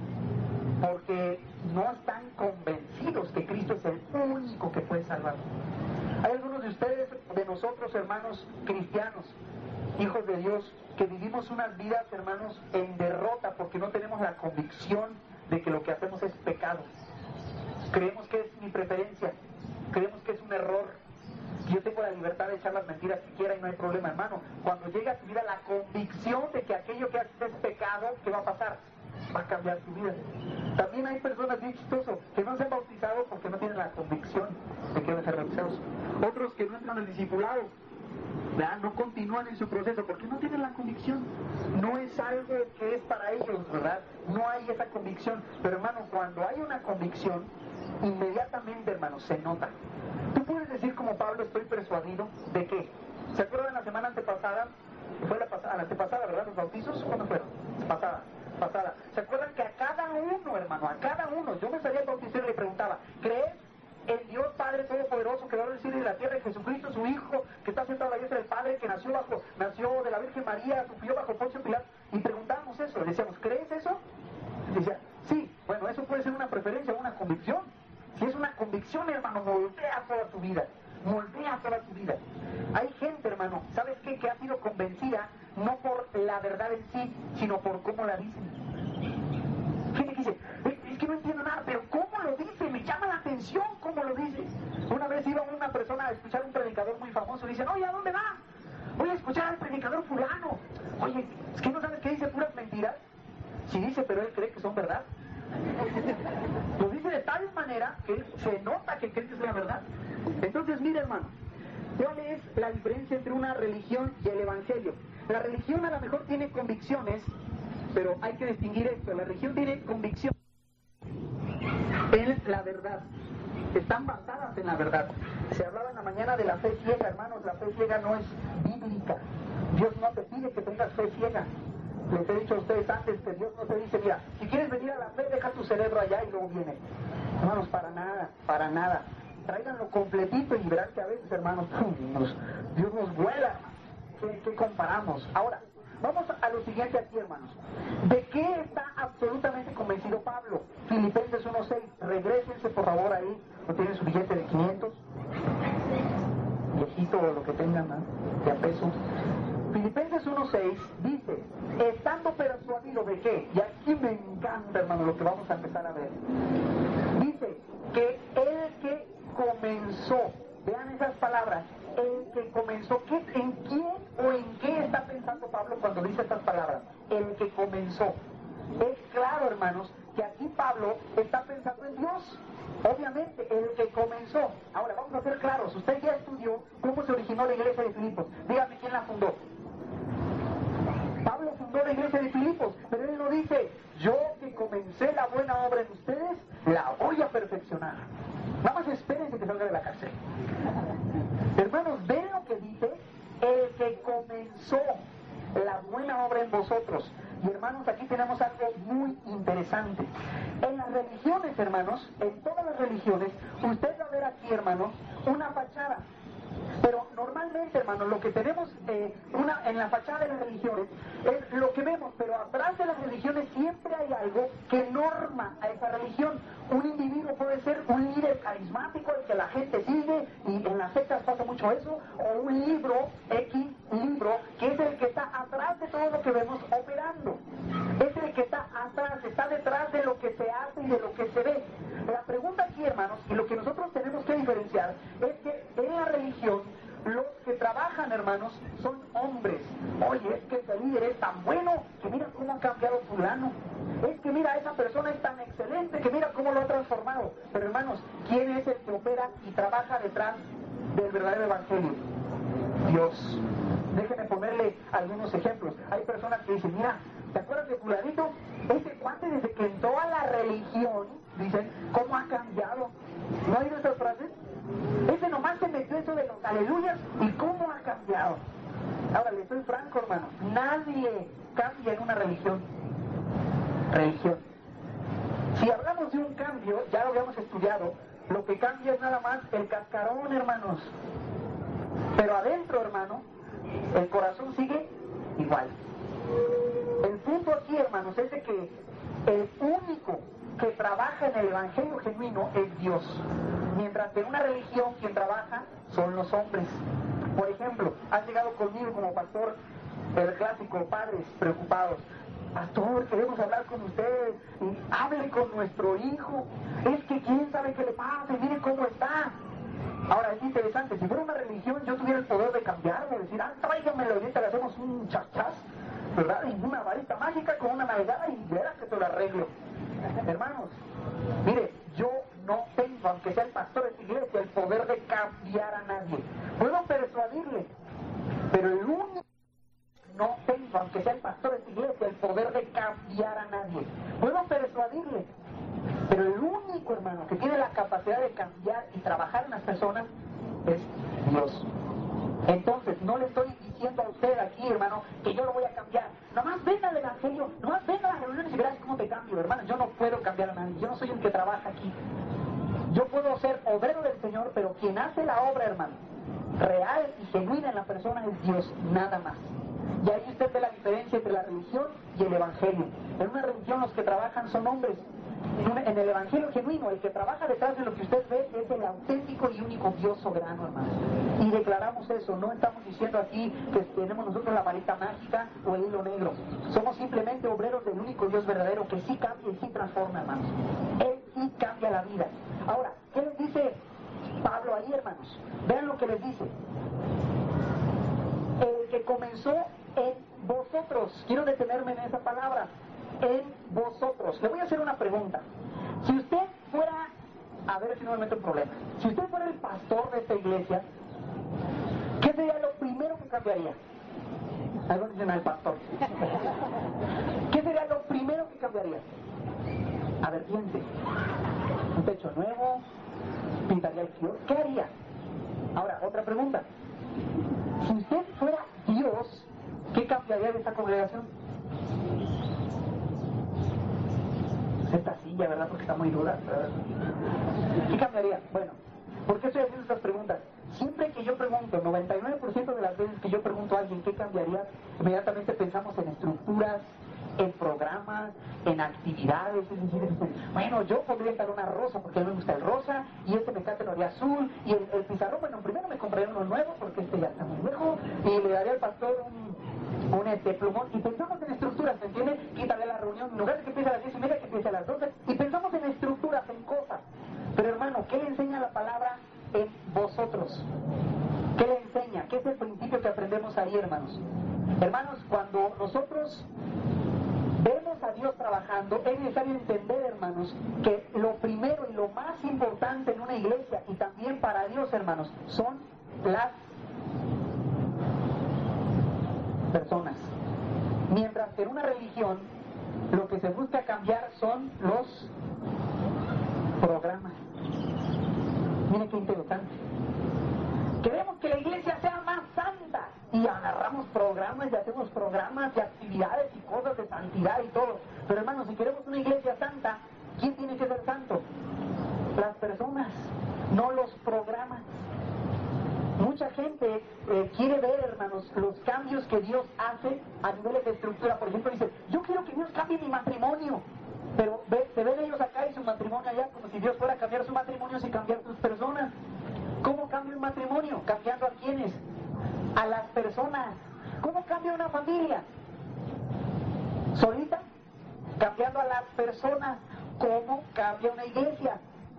porque no están convencidos que Cristo es el único que puede salvar. Hay algunos de ustedes, de nosotros, hermanos cristianos, hijos de Dios, que vivimos unas vidas, hermanos, en derrota porque no tenemos la convicción de que lo que hacemos es pecado. Creemos que es mi preferencia, creemos que es un error. Yo tengo la libertad de echar las mentiras que quiera y no hay problema, hermano. Cuando llega a tu vida la convicción de que aquello que haces es pecado, ¿qué va a pasar? Va a cambiar tu vida. También hay personas bien chistosas que no se han bautizado porque no tienen la convicción de que deben ser bautizados. Otros que no entran al discipulado, ¿verdad? No continúan en su proceso porque no tienen la convicción. No es algo que es para ellos, ¿verdad? No hay esa convicción. Pero, hermano, cuando hay una convicción, inmediatamente, hermano, se nota. Tú puedes decir como Pablo, estoy persuadido de que, ¿se acuerdan la semana antepasada? Fue la, pasada, la antepasada, ¿verdad? Los bautizos, ¿cuándo fueron? Pasada, pasada. ¿Se acuerdan que a cada uno, hermano, a cada uno, yo me salía al bautizar y le preguntaba, ¿crees en Dios Padre Todopoderoso, que va a decir de la tierra, y Jesucristo, su Hijo, que está sentado a la diestra del Padre, que nació bajo, nació de la Virgen María, sufrió bajo Poncio Pilato? Y preguntábamos eso, le decíamos, ¿crees eso? Y decía, sí. Bueno, eso puede ser una preferencia o una convicción. Si es una convicción, hermano, moldea toda tu vida, moldea toda tu vida. Hay gente, hermano, ¿sabes qué? Que ha sido convencida no por la verdad en sí, sino por cómo la dicen. Gente que dice, es que no entiendo nada, pero ¿cómo lo dice? Me llama la atención cómo lo dice. Una vez iba una persona a escuchar a un predicador muy famoso y dice, oye, ¿a dónde va? Voy a escuchar al predicador fulano. Oye, ¿es que no sabes que dice puras mentiras? Sí dice, pero él cree que son verdad. Lo dice de tal manera que se nota que cree que es la verdad. Entonces, mire, hermano, ¿cuál es la diferencia entre una religión y el evangelio? La religión a lo mejor tiene convicciones, pero hay que distinguir esto. La religión tiene convicción en la verdad. Están basadas en la verdad. Se hablaba en la mañana de la fe ciega, hermanos. La fe ciega no es bíblica. Dios no te pide que tengas fe ciega. Les he dicho a ustedes antes que Dios no te dice, mira, si quieres venir a la fe, deja tu cerebro allá y luego viene. Hermanos, para nada, para nada. Tráiganlo completito y verán que a veces, hermanos, nos, Dios nos vuela. ¿Qué, qué comparamos? Ahora, vamos a lo siguiente aquí, hermanos. ¿De qué está absolutamente convencido Pablo? Filipenses uno seis. Regrésense, por favor, ahí. ¿No tienen su billete de quinientos? Viejito o lo que tengan, ¿no? De a peso. Filipenses uno seis dice, estando persuadido de qué, y aquí me encanta, hermano, lo que vamos a empezar a ver. Dice que el que comenzó, vean esas palabras, el que comenzó, ¿qué, ¿en quién o en qué está pensando Pablo cuando dice estas palabras? El que comenzó. Es claro, hermanos, que aquí Pablo está pensando en Dios. Obviamente, el que comenzó. Ahora, vamos a ser claros, usted ya estudió cómo se originó la iglesia de Filipos. Dígame quién la fundó. Pablo fundó la iglesia de Filipos, pero él no dice, yo que comencé la buena obra en ustedes, la voy a perfeccionar. Nada más espérense que salga de la cárcel. Hermanos, ven lo que dice, el que comenzó la buena obra en vosotros. Y hermanos, aquí tenemos algo muy interesante. En las religiones, hermanos, en todas las religiones, usted va a ver aquí, hermanos, una fachada. Pero normalmente, hermanos, lo que tenemos eh, una, en la fachada de las religiones es lo que vemos, pero atrás de las religiones siempre hay algo que norma a esa religión. Un individuo puede ser un líder carismático, el que la gente sigue, y en las sectas pasa mucho eso, o un libro, X libro, que es el que está atrás de todo lo que vemos operando. Es el que está atrás, está detrás de lo que se hace y de lo que se ve. La pregunta aquí, hermanos, y lo que nosotros tenemos que diferenciar, es que en la religión, los que trabajan, hermanos, son hombres. Oye, es que ese líder es tan bueno, que mira cómo ha cambiado fulano. Es que mira, esa persona es tan excelente, que mira cómo lo ha transformado. Pero, hermanos, ¿quién es el que opera y trabaja detrás del verdadero evangelio? Dios. Déjenme ponerle algunos ejemplos. Hay personas que dicen, mira, ¿te acuerdas de fulanito? Ese cuate desde que entró a la religión, dicen, ¿cómo ha cambiado? ¿No hay esas frases? Ese nomás se metió eso de los aleluyas y cómo ha cambiado. Ahora, les soy franco, hermano, nadie cambia en una religión. Religión. Si hablamos de un cambio, ya lo habíamos estudiado, lo que cambia es nada más el cascarón, hermanos. Pero adentro, hermano, el corazón sigue igual. El punto aquí, hermanos, es de que el único que trabaja en el evangelio genuino es Dios. Mientras que en una religión quien trabaja son los hombres. Por ejemplo, han llegado conmigo como pastor el clásico, padres preocupados. Pastor, queremos hablar con usted, y hable con nuestro hijo. Es que quién sabe qué le pasa, y mire cómo está. Ahora, es interesante, si fuera una religión, yo tuviera el poder de cambiarlo, decir, ah, tráigamelo, y ahorita le hacemos un chachas, ¿verdad? Y una varita mágica con una navegada y verás que te lo arreglo. Hermanos, mire, yo no tengo, aunque sea el pastor de esta iglesia, el poder de cambiar a nadie. Puedo persuadirle, pero el único no tengo, aunque sea el pastor de esta iglesia, el poder de cambiar a nadie. Puedo persuadirle, pero el único, hermano, que tiene la capacidad de cambiar y trabajar en las personas es Dios. Entonces, no le estoy diciendo a usted aquí, hermano, que yo lo voy a cambiar. Nomás venga al evangelio, nomás venga a las reuniones y verás cómo te cambio, hermano. Yo no puedo cambiar a nadie, yo no soy el que trabaja aquí. Yo puedo ser obrero del Señor, pero quien hace la obra, hermano, real y genuina en la persona es Dios, nada más. Y ahí usted ve la diferencia entre la religión y el evangelio. En una religión los que trabajan son hombres. En, una, en el evangelio genuino, el que trabaja detrás de lo que usted ve es el auténtico y único Dios soberano, hermano. Y declaramos eso, no estamos diciendo aquí que tenemos nosotros la varita mágica o el hilo negro. Somos simplemente obreros del único Dios verdadero que sí cambia y sí transforma, hermanos. Él sí cambia la vida. Ahora, ¿qué les dice Pablo ahí, hermanos? Vean lo que les dice. El que comenzó en vosotros, quiero detenerme en esa palabra, en vosotros. Le voy a hacer una pregunta. Si usted fuera, a ver si no me meto en problemas, si usted fuera el pastor de esta iglesia, ¿qué sería lo primero que cambiaría? Algo dicen al pastor. ¿Qué sería lo primero que cambiaría? A ver, piense. Un techo nuevo, pintaría el kiosco, ¿qué haría? Ahora, otra pregunta. Si usted fuera Dios, ¿qué cambiaría de esta congregación? Esta silla, ¿verdad? Porque está muy dura. ¿Qué cambiaría? Bueno, ¿por qué estoy haciendo estas preguntas? Siempre que yo pregunto, noventa y nueve por ciento de las veces que yo pregunto a alguien qué cambiaría, inmediatamente pensamos en estructuras, en programas, en actividades. Es decir, bueno, yo podría estar una rosa porque a mí me gusta el rosa, y este me encanta el haría azul, y el, el pizarrón, bueno, primero me compraría uno nuevo porque este ya está muy viejo, y le daría al pastor un, un este plumón, y pensamos en estructuras, ¿me entiende? Quítale la reunión, en lugar de que empiece a las diez y media, que empiece a las doce, y pensamos en estructuras, en cosas. Pero hermano, ¿qué le enseña la palabra en vosotros? ¿Qué le enseña? ¿Qué es el principio que aprendemos ahí, hermanos? Hermanos, cuando nosotros vemos a Dios trabajando, es necesario entender, hermanos, que lo primero y lo más importante en una iglesia, y también para Dios, hermanos, son las personas. Mientras que en una religión, lo que se busca cambiar son los programas. Miren qué interesante. Queremos que la iglesia sea más santa, y agarramos programas y hacemos programas y actividades y cosas de santidad y todo. Pero hermanos, si queremos una iglesia santa, ¿quién tiene que ser santo? Las personas, no los programas. Mucha gente eh, quiere ver, hermanos, los cambios que Dios hace a niveles de estructura. Por ejemplo, dice, yo quiero que Dios cambie mi matrimonio. Pero ve, se ven ellos acá y su matrimonio allá, como si Dios fuera a cambiar su matrimonio sin cambiar sus personas. ¿Cómo cambia un matrimonio? ¿Cambiando a quiénes? A las personas. ¿Cómo cambia una familia? ¿Solita? Cambiando a las personas. ¿Cómo cambia una iglesia?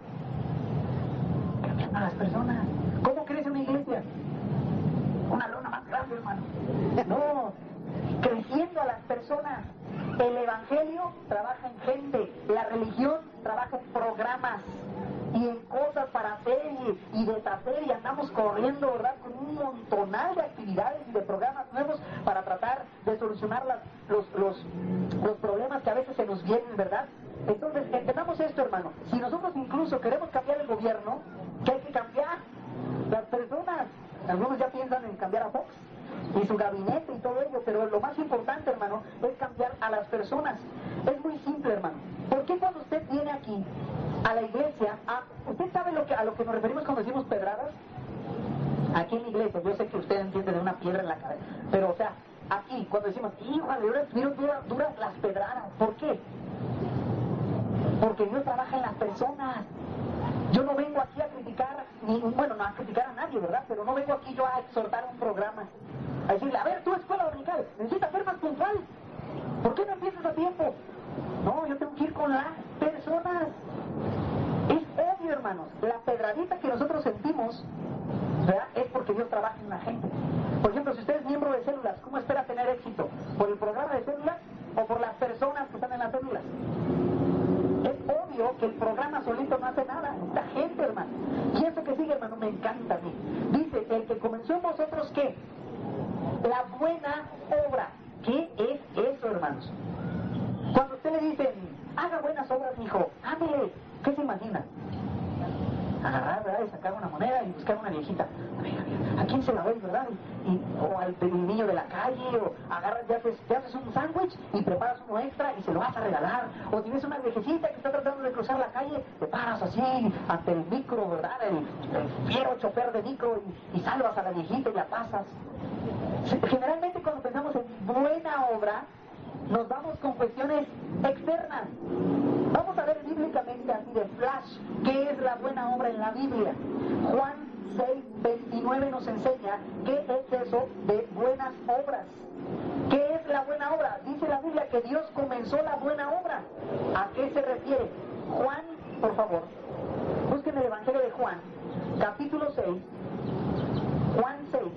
Cambiando a las personas. ¿Cómo crece una iglesia? Una lona más grande, hermano. No, creciendo a las personas. El evangelio trabaja en gente, la religión trabaja en programas y en cosas para hacer y, y deshacer, y andamos corriendo, ¿verdad?, con un montonal de actividades y de programas nuevos para tratar de solucionar las, los, los, los problemas que a veces se nos vienen, ¿verdad? Entonces, entendamos esto, hermano. Si nosotros incluso queremos cambiar el gobierno, ¿qué hay que cambiar? Las personas. Algunos ya piensan en cambiar a Fox y su gabinete y todo ello, pero lo más importante, hermano, es cambiar a las personas. Es muy simple, hermano. ¿Por qué cuando usted viene aquí a la iglesia, a, usted sabe lo que, a lo que nos referimos cuando decimos pedradas? Aquí en la iglesia, yo sé que usted entiende de una piedra en la cabeza, pero o sea, aquí, cuando decimos, híjole, ahora estuvieron duras, duras las pedradas. ¿Por qué? Porque Dios trabaja en las personas. Yo no vengo aquí a criticar, ni, bueno, no a criticar a nadie, ¿verdad? Pero no vengo aquí yo a exhortar un programa, a decirle, a ver, tú escuela dominical, necesitas ser más puntual. ¿Por qué no empiezas a tiempo? No, yo tengo que ir con las personas. Es obvio, hermanos, la pedradita que nosotros sentimos, ¿verdad?, es porque Dios trabaja en la gente. Por ejemplo, si usted es miembro de células, ¿cómo espera tener éxito? ¿Por el programa de células o por las personas que están en las células? Es obvio que el programa solito no hace nada, la gente, hermano. Y eso que sigue, hermano, me encanta a mí. Dice, el que comenzó en vosotros, ¿qué? La buena obra. ¿Qué es eso, hermanos? Cuando usted le dicen, haga buenas obras, mijo, ándele, ¿qué se imagina? Agarrar, ¿verdad?, y sacar una moneda y buscar una viejita. A ver, a ver, ¿a quién se la doy, verdad? Y, y, o al el niño de la calle, o agarras, ya haces, ya haces un sándwich y preparas uno extra y se lo vas a regalar. O tienes una viejecita que está tratando de cruzar la calle, te paras así ante el micro, ¿verdad?, el, el fiero chofer de micro, y, y salvas a la viejita y la pasas. Generalmente cuando pensamos en buena obra, nos vamos con cuestiones externas. Vamos a ver bíblicamente así de flash qué es la buena obra en la Biblia. Juan seis veintinueve nos enseña qué es eso de buenas obras. ¿Qué es la buena obra? Dice la Biblia que Dios comenzó la buena obra. ¿A qué se refiere? Juan, por favor, busquen el Evangelio de Juan, capítulo seis, Juan seis,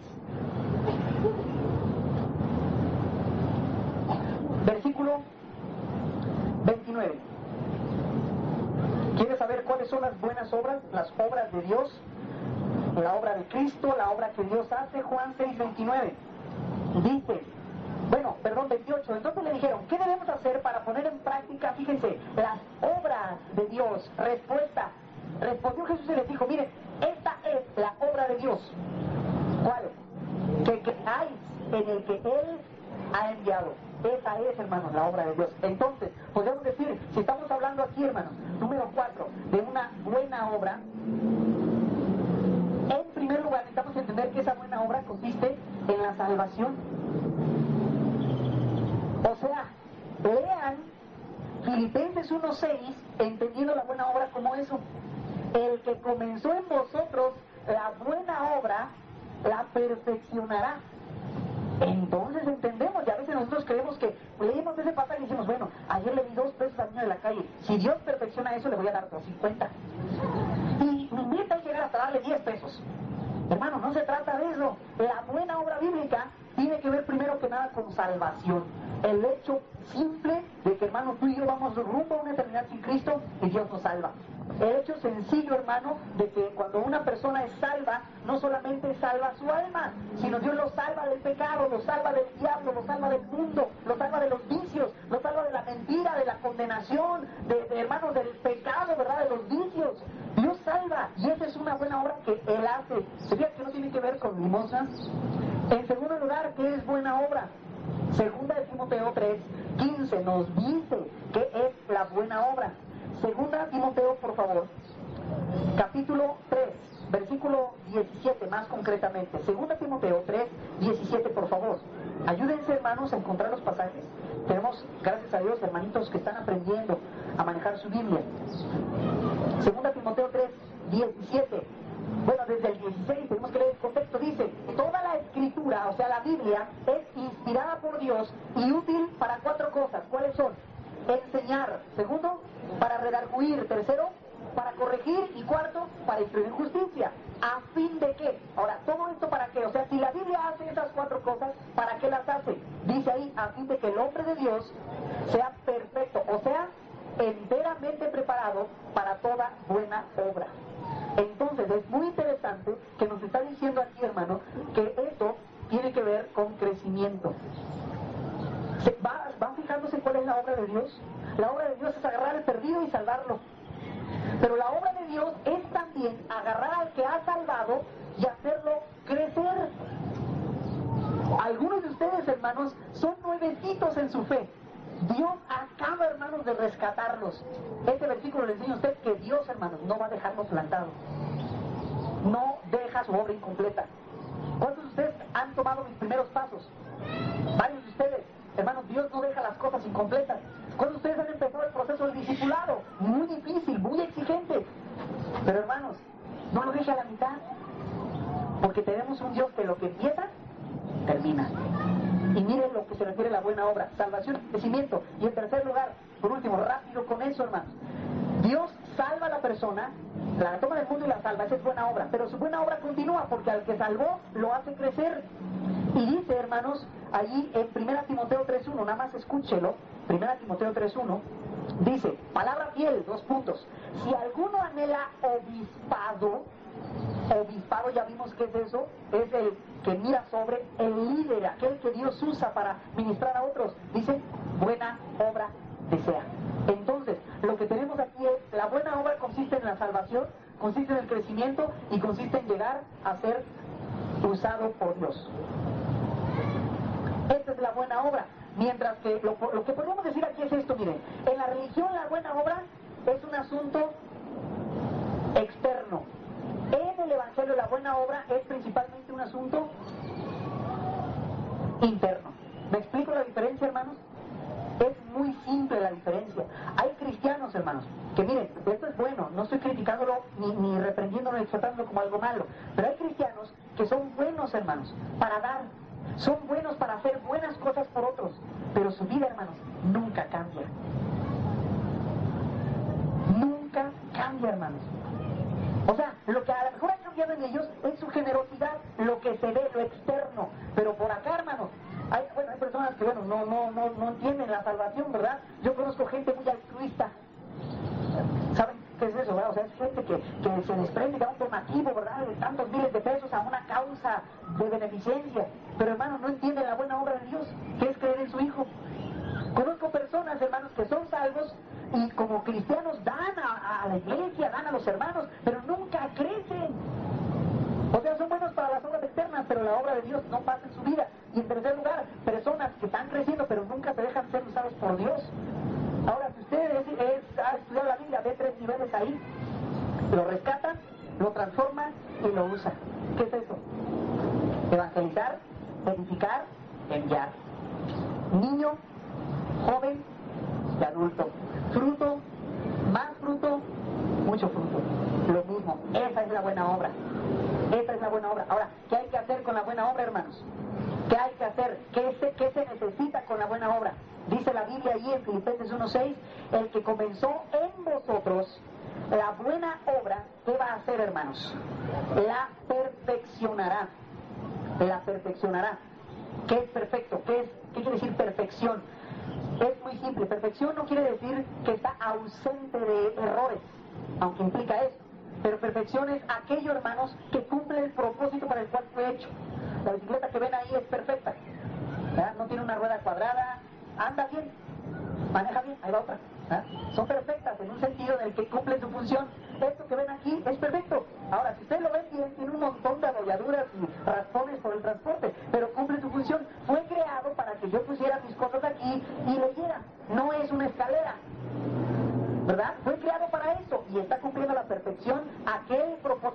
versículo veintinueve. ¿Quieres saber cuáles son las buenas obras? Las obras de Dios, la obra de Cristo, la obra que Dios hace. Juan seis veintinueve dice, bueno, perdón, veintiocho. Entonces le dijeron, ¿qué debemos hacer para poner en práctica, fíjense, las obras de Dios? Respuesta, respondió Jesús y les dijo, miren, esta es la obra de Dios. ¿Cuál? Que creáis en el que Él ha enviado. Esa es, hermanos, la obra de Dios. Entonces, podríamos decir, si estamos hablando aquí, hermanos, número cuatro, de una buena obra, en primer lugar necesitamos entender que esa buena obra consiste en la salvación. O sea, lean Filipenses uno seis, entendiendo la buena obra como eso. El que comenzó en vosotros la buena obra, la perfeccionará. Entonces entendemos, y a veces nosotros creemos que leemos ese pasaje y decimos, bueno, ayer le di dos pesos al niño de la calle, si Dios perfecciona eso le voy a dar dos cincuenta. Y mi meta es llegar hasta darle diez pesos. Hermano, no se trata de eso. La buena obra bíblica tiene que ver primero que nada con salvación. El hecho simple de que, hermano, tú y yo vamos rumbo a una eternidad sin Cristo y Dios nos salva. El hecho sencillo, hermano, de que cuando una persona es salva, no solamente salva su alma, sino Dios lo salva del pecado, lo salva del diablo, lo salva del mundo, lo salva de los vicios, lo salva de la mentira, de la condenación, de, de hermanos, del pecado, ¿verdad?, de los vicios. Dios salva, y esa es una buena obra que Él hace. ¿Se fija que no tiene que ver con limosnas? En segundo lugar, ¿qué es buena obra? Segunda de Timoteo tres quince nos dice qué es la buena obra. Segunda Timoteo, por favor, capítulo tres, versículo diecisiete más concretamente. Segunda Timoteo tres, diecisiete, por favor. Ayúdense, hermanos, a encontrar los pasajes. Tenemos, gracias a Dios, hermanitos que están aprendiendo a manejar su Biblia. Segunda Timoteo tres, diecisiete. Bueno, desde el dieciséis tenemos que leer el contexto. Dice, toda la escritura, o sea, la Biblia, es inspirada por Dios y útil para cuatro cosas. ¿Cuáles son? Enseñar. Segundo, para redarguir. Tercero, para corregir. Y cuarto, para instruir en justicia. ¿A fin de qué? Ahora, ¿todo esto para qué? O sea, si la Biblia hace esas cuatro cosas, ¿para qué las hace? Dice ahí, a fin de que el hombre de Dios sea perfecto, o sea, enteramente preparado para toda buena obra. Entonces, es muy interesante que nos está diciendo aquí, hermano, que esto tiene que ver con crecimiento. ¿Se va, ¿Van fijándose cuál es la obra de Dios? La obra de Dios es agarrar al perdido y salvarlo. Pero la obra de Dios es también agarrar al que ha salvado y hacerlo crecer. Algunos de ustedes, hermanos, son nuevecitos en su fe. Dios acaba, hermanos, de rescatarlos. Este versículo le enseña a usted que Dios, hermanos, no va a dejarlo plantado. No deja su obra incompleta. ¿Cuántos de ustedes han tomado mis primeros pasos? Varios de ustedes. Hermanos, Dios no deja las cosas incompletas. ¿Cuántos de ustedes han empezado el proceso del discipulado? Muy difícil, muy exigente. Pero, hermanos, no lo deje a la mitad. Porque tenemos un Dios que lo que empieza, termina. Y miren lo que se refiere a la buena obra: salvación y crecimiento. Y en tercer lugar, por último, rápido con eso, hermanos, Dios salva a la persona, la toma del mundo y la salva. Esa es buena obra. Pero su buena obra continúa, porque al que salvó lo hace crecer. Y dice, hermanos, allí en Primera Timoteo tres uno, nada más escúchelo. Primera Timoteo tres uno dice, palabra fiel, dos puntos: si alguno anhela obispado, obispado, ya vimos que es eso, es el que mira sobre el líder, aquel que Dios usa para ministrar a otros. Dice, buena obra desea. Entonces, lo que tenemos aquí es, la buena obra consiste en la salvación, consiste en el crecimiento y consiste en llegar a ser usado por Dios. Esta es la buena obra. Mientras que lo, lo que podemos decir aquí es esto, miren, en la religión la buena obra es un asunto externo. En el Evangelio la buena obra es principalmente un asunto interno. ¿Me explico la diferencia, hermanos? Es muy simple la diferencia. Hay cristianos, hermanos, que miren, esto es bueno, no estoy criticándolo ni, ni reprendiéndolo ni exhortándolo como algo malo, pero hay cristianos que son buenos, hermanos, para dar, son buenos para hacer buenas cosas por otros, pero su vida, hermanos, nunca cambia. Nunca cambia, hermanos. O sea, lo que a lo mejor ha cambiado en ellos es su generosidad, lo que se ve, lo externo. Pero por acá, hermanos, hay, bueno, hay personas que, bueno, no, no, no, no entienden la salvación, ¿verdad? Yo conozco gente muy altruista. ¿Saben qué es eso, verdad? O sea, es gente que, que se desprende, da un donativo, ¿verdad?, de tantos miles de pesos a una causa de beneficencia. Pero, hermanos, no entienden la buena obra de Dios, que es creer en su Hijo. Conozco personas, hermanos, que son salvos y como cristianos dan a, a la iglesia, dan a los hermanos, pero nunca crecen. O sea, son buenos para las obras externas, pero la obra de Dios no pasa en su vida. Y en tercer lugar, personas que están creciendo, pero nunca se dejan ser usados por Dios. Ahora, si usted es, es, ha estudiado la Biblia, ve tres niveles ahí. Lo rescatan, lo transforman y lo usan. ¿Qué es eso? Evangelizar, edificar, enviar. Niño, joven y adulto. Fruto, más fruto, mucho fruto. Lo mismo, esa es la buena obra. Esa es la buena obra. Ahora, ¿qué hay que hacer con la buena obra, hermanos? ¿Qué hay que hacer? ¿Qué se, qué se necesita con la buena obra? Dice la Biblia ahí en Filipenses uno seis, el que comenzó en vosotros la buena obra, ¿qué va a hacer, hermanos? La perfeccionará. La perfeccionará. ¿Qué es perfecto? ¿Qué es, qué quiere decir perfección? Es muy simple. Perfección no quiere decir que está ausente de errores, aunque implica eso. Pero perfección es aquello, hermanos, que cumple el propósito para el cual fue hecho. La bicicleta que ven ahí es perfecta, ¿verdad? No tiene una rueda cuadrada, anda bien, maneja bien, ahí va otra, ¿verdad? Son perfectas en un sentido en el que cumplen su función. Esto que ven aquí es perfecto. Ahora, si ustedes lo ven bien, tiene un montón de abolladuras y raspones por el transporte, pero cumple su función. Fue creado para que yo pusiera mis cosas aquí y leyera. No es una escalera, ¿verdad? Fue creado para eso y está cumpliendo a la perfección aquel propósito por el cual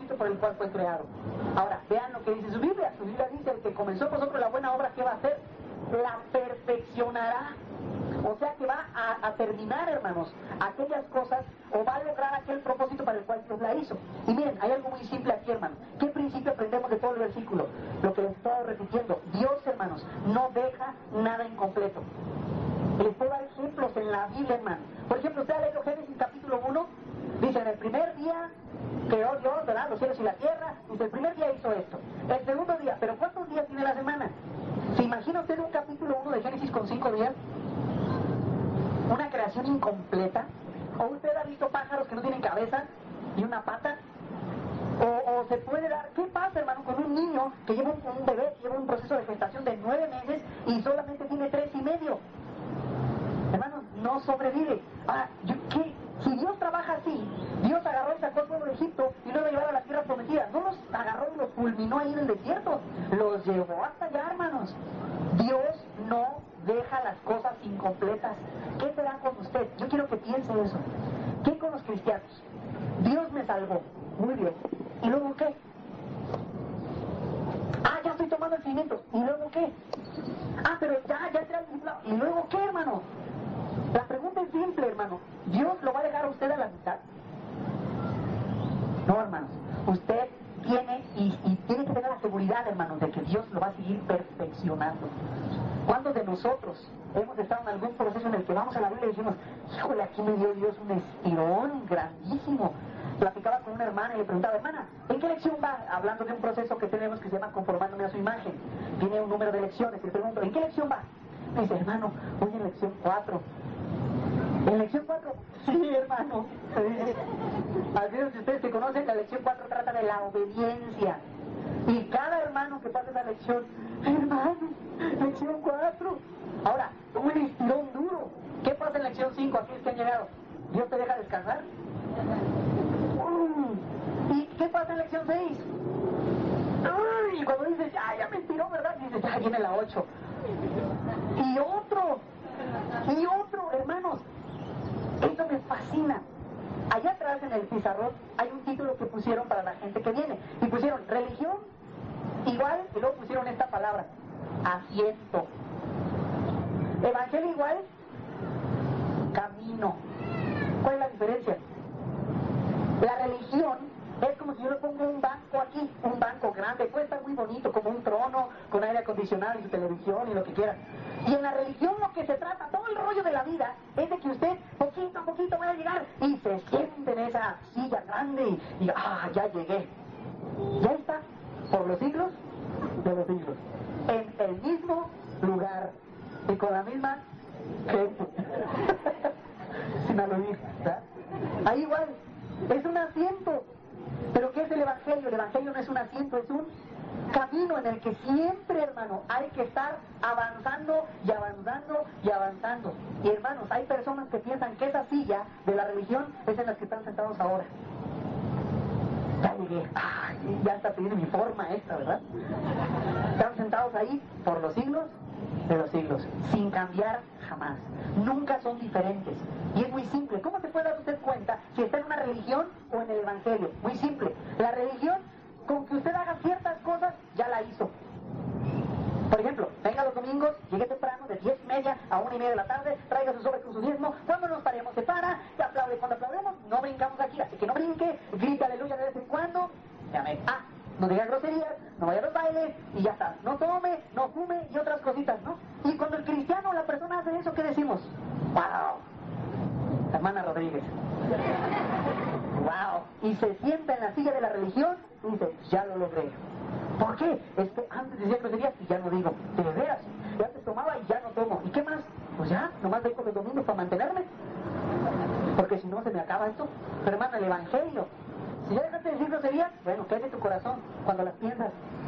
cual fue creado. Ahora, vean lo que dice su Biblia. Su Biblia dice, el que comenzó con vosotros la buena obra, ¿qué va a hacer? La perfeccionará. O sea que va a, a terminar, hermanos, aquellas cosas, o va a lograr aquel propósito para el cual Dios la hizo. Y miren, hay algo muy simple aquí, hermanos. ¿Qué principio aprendemos de todo el versículo? Lo que les estoy repitiendo. Dios, hermanos, no deja nada incompleto. Les puedo dar ejemplos en la Biblia, hermano. Por ejemplo, usted ha leído Génesis capítulo uno. Dice, en el primer día creó Dios, ¿verdad?, los cielos y la tierra. Dice, el primer día hizo esto. El segundo día, ¿pero cuántos días tiene la semana? ¿Se imagina usted un capítulo uno de Génesis con cinco días? ¿Una creación incompleta? ¿O usted ha visto pájaros que no tienen cabeza y una pata? O, o se puede dar, ¿qué pasa, hermano, con un niño que lleva un, un bebé, que lleva un proceso de gestación de nueve meses y solamente tiene tres y medio? Hermanos, no sobrevive. Ah, yo, ¿qué? Si Dios trabaja así, Dios agarró y sacó al pueblo de Egipto y luego llevaron a la tierra prometida. No los agarró y los fulminó ahí en el desierto. Los llevó hasta allá, hermanos. Dios no deja las cosas incompletas. ¿Qué será con usted? Yo quiero que piense eso. ¿Qué con los cristianos? Dios me salvó. Muy bien. ¿Y luego qué? Ah, ya estoy tomando el cimiento. ¿Y luego qué? Ah, pero ya, ya entré al diploma. ¿Y luego qué, hermano? La pregunta es simple, hermano. ¿Dios lo va a dejar a usted a la mitad? No, hermanos. Usted tiene y, y tiene que tener la seguridad, hermanos, de que Dios lo va a seguir perfeccionando. ¿Cuántos de nosotros hemos estado en algún proceso en el que vamos a la Biblia y decimos, híjole, aquí me dio Dios un estirón grandísimo? Platicaba con una hermana y le preguntaba, hermana, ¿en qué lección va? Hablando de un proceso que tenemos que se llama conformándome a su imagen. Tiene un número de lecciones. Y le pregunto, ¿en qué lección va? Me dice, hermano, voy en lección cuatro. ¿En lección cuatro? Sí, hermano. Algunos de ustedes que conocen, la lección cuatro trata de la obediencia. Y cada hermano que pasa esa lección, hermano, lección cuatro. Ahora, un estirón duro. ¿Qué pasa en lección cinco? Aquí es que han llegado. ¿Dios te deja descansar? ¿Y qué pasa en lección seis? Y cuando dices, ya, ya me estiró, ¿verdad? Dices, ya viene la ocho. Y otro, y otro, hermanos. Eso me fascina. Allá atrás en el pizarrón hay un título que pusieron para la gente que viene. Y pusieron religión igual, y luego pusieron esta palabra, asiento. Evangelio igual, camino. ¿Cuál es la diferencia? La religión es como si yo le pongo un banco aquí, un banco grande, puede estar muy bonito, como un trono, con aire acondicionado y su televisión y lo que quiera. Y en la religión lo que se trata, todo el rollo de la vida, es de que usted poquito a poquito vaya a llegar y se siente en esa silla grande y diga, ah, ya llegué. Ya está, por los siglos de los siglos, en el mismo lugar y con la misma gente. Sin aludir, ¿verdad? Ahí igual, es un asiento. ¿Pero qué es el Evangelio? El Evangelio no es un asiento, es un camino en el que siempre, hermano, hay que estar avanzando y avanzando y avanzando. Y hermanos, hay personas que piensan que esa silla de la religión es en la que están sentados ahora. Ya llegué, ay, ya está pidiendo mi forma esta, ¿verdad? Están sentados ahí por los siglos de los siglos, sin cambiar jamás. Nunca son diferentes. Y es muy simple. ¿Cómo se puede dar usted cuenta si está en una religión o en el Evangelio? Muy simple. La religión, con que usted haga ciertas cosas, ya la hizo. Por ejemplo, venga los domingos, llegue temprano, de diez y media a una y media de la tarde, traiga su sobre con su diezmo. Cuando nos paremos, se para, se aplaude. Cuando aplaudemos, no brincamos aquí, así que no brinque, grita aleluya de vez en cuando. Ya me... Ah, no diga groserías, no vaya a los bailes y ya está. No tome, no fume y otras cositas, ¿no? Y cuando el cristiano o la persona hace eso, ¿qué decimos? ¡Wow! Hermana Rodríguez. ¡Wow! Y se sienta en la silla de la religión y dice, ya lo logré. ¿Por qué? Es que antes decía groserías y ya no digo. De veras. Y antes tomaba y ya no tomo. ¿Y qué más? Pues ya, nomás dejo los domingos para mantenerme. Porque si no se me acaba esto. Pero hermano, el Evangelio. Si ya dejaste de decir groserías, bueno, ¿qué hay de tu corazón cuando las piensas?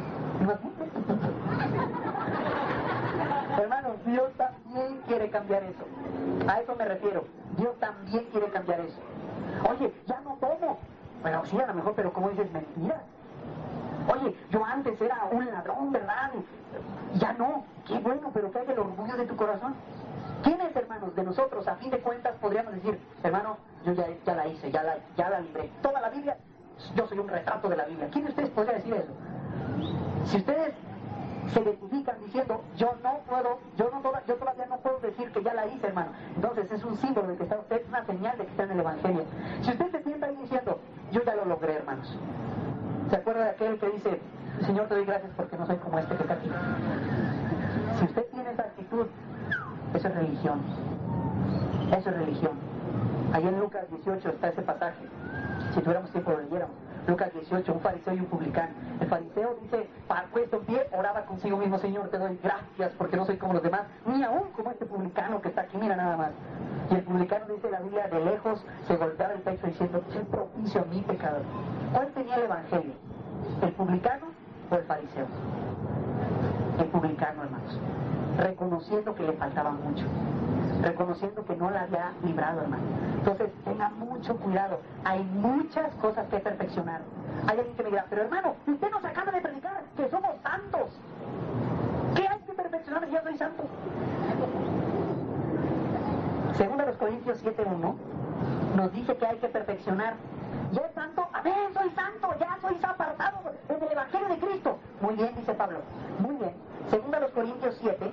Hermano, Dios también quiere cambiar eso. A eso me refiero. Dios también quiere cambiar eso. Oye, ya no tomo. Bueno, sí, a lo mejor, pero ¿cómo dices mentiras? Oye, yo antes era un ladrón, ¿verdad? Ya no. Qué bueno, pero ¿qué hay del orgullo de tu corazón? ¿Quiénes, hermanos, de nosotros, a fin de cuentas, podríamos decir, hermano, yo ya, ya la hice, ya la, ya la libré? Toda la Biblia, yo soy un retrato de la Biblia. ¿Quién de ustedes podría decir eso? Si ustedes se identifican diciendo, yo no puedo, yo, no, yo todavía no puedo decir que ya la hice, hermano, entonces es un símbolo de que está usted, es una señal de que está en el Evangelio. Si usted se sienta ahí diciendo, yo ya lo logré, hermanos, ¿se acuerda de aquel que dice, Señor, te doy gracias porque no soy como este que está aquí? Si usted tiene esa actitud, eso es religión. Eso es religión. Ahí en Lucas dieciocho está ese pasaje. Si tuviéramos tiempo lo leyéramos. Lucas dieciocho, un fariseo y un publicano. El fariseo dice, puesto en pie, oraba consigo mismo, Señor, te doy gracias porque no soy como los demás, ni aún como este publicano que está aquí, mira nada más. Y el publicano, dice la Biblia, de lejos se golpeaba el pecho diciendo, sé propicio a mi pecador. ¿Cuál tenía el Evangelio? ¿El publicano o el fariseo? El publicano, hermanos. Reconociendo que le faltaba mucho. Reconociendo que no la había librado, hermano. Entonces, tenga mucho cuidado. Hay muchas cosas que perfeccionar. Hay alguien que me dirá, pero hermano, usted nos acaba de predicar que somos santos. ¿Qué hay que perfeccionar si ya soy santo? Según a los Corintios siete uno, nos dice que hay que perfeccionar. ¿Ya es santo? Amén, soy santo, ya soy apartado en el Evangelio de Cristo. Muy bien, dice Pablo. Muy bien. Según a los Corintios siete,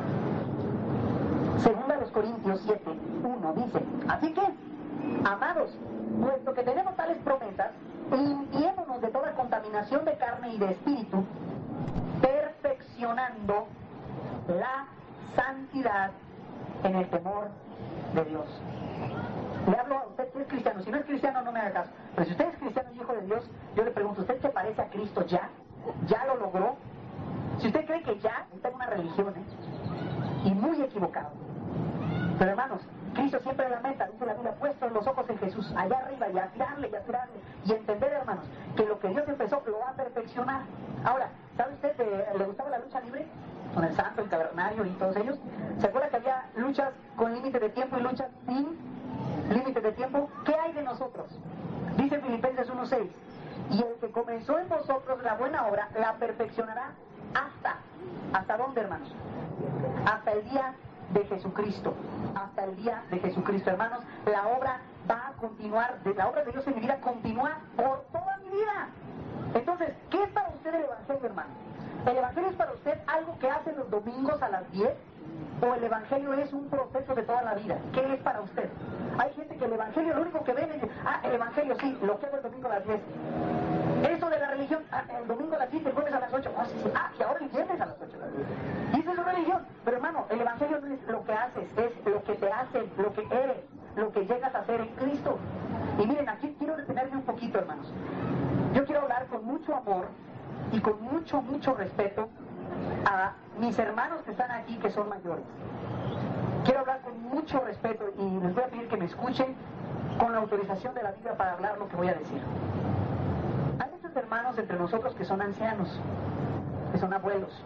Segunda a los Corintios siete, uno dice, así que, amados, puesto que tenemos tales promesas, limpiémonos de toda contaminación de carne y de espíritu, perfeccionando la santidad en el temor de Dios. Le hablo a usted que es cristiano. Si no es cristiano, no me haga caso. Pero si usted es cristiano y hijo de Dios, yo le pregunto, ¿usted se parece a Cristo ya? ¿Ya lo logró? Si usted cree que ya, está en una religión, ¿eh? Y muy equivocado. Pero hermanos, Cristo siempre lamenta, dice la Biblia, puesto los ojos en Jesús, allá arriba, y aspirarle, y aspirarle, y entender, hermanos, que lo que Dios empezó lo va a perfeccionar. Ahora, ¿sabe usted que le gustaba la lucha libre? Con el santo, el cavernario y todos ellos. ¿Se acuerda que había luchas con límite de tiempo y luchas sin límite de tiempo? ¿Qué hay de nosotros? Dice Filipenses uno seis, y el que comenzó en vosotros la buena obra, la perfeccionará hasta, ¿hasta dónde, hermanos? Hasta el día de Jesucristo, hasta el día de Jesucristo, hermanos. La obra va a continuar, la obra de Dios en mi vida continúa por toda mi vida. Entonces, ¿qué es para usted el Evangelio, hermano? ¿El Evangelio es para usted algo que hace los domingos a las diez? ¿O el Evangelio es un proceso de toda la vida? ¿Qué es para usted? Hay gente que el Evangelio, lo único que ven es, ah, el Evangelio sí, lo que hago el domingo a las diez. Eso de la religión, ah, el domingo a las siete, el jueves a las ocho, oh, sí, sí. Ah, y ahora el viernes a las ocho. Y esa es su religión. Pero hermano, el Evangelio no es lo que haces, es lo que te hace, lo que eres, lo que llegas a ser en Cristo. Y miren, aquí quiero detenerme un poquito, hermanos. Yo quiero hablar con mucho amor y con mucho, mucho respeto a mis hermanos que están aquí, que son mayores. Quiero hablar con mucho respeto y les voy a pedir que me escuchen con la autorización de la Biblia para hablar lo que voy a decir. Hay muchos hermanos entre nosotros que son ancianos, que son abuelos,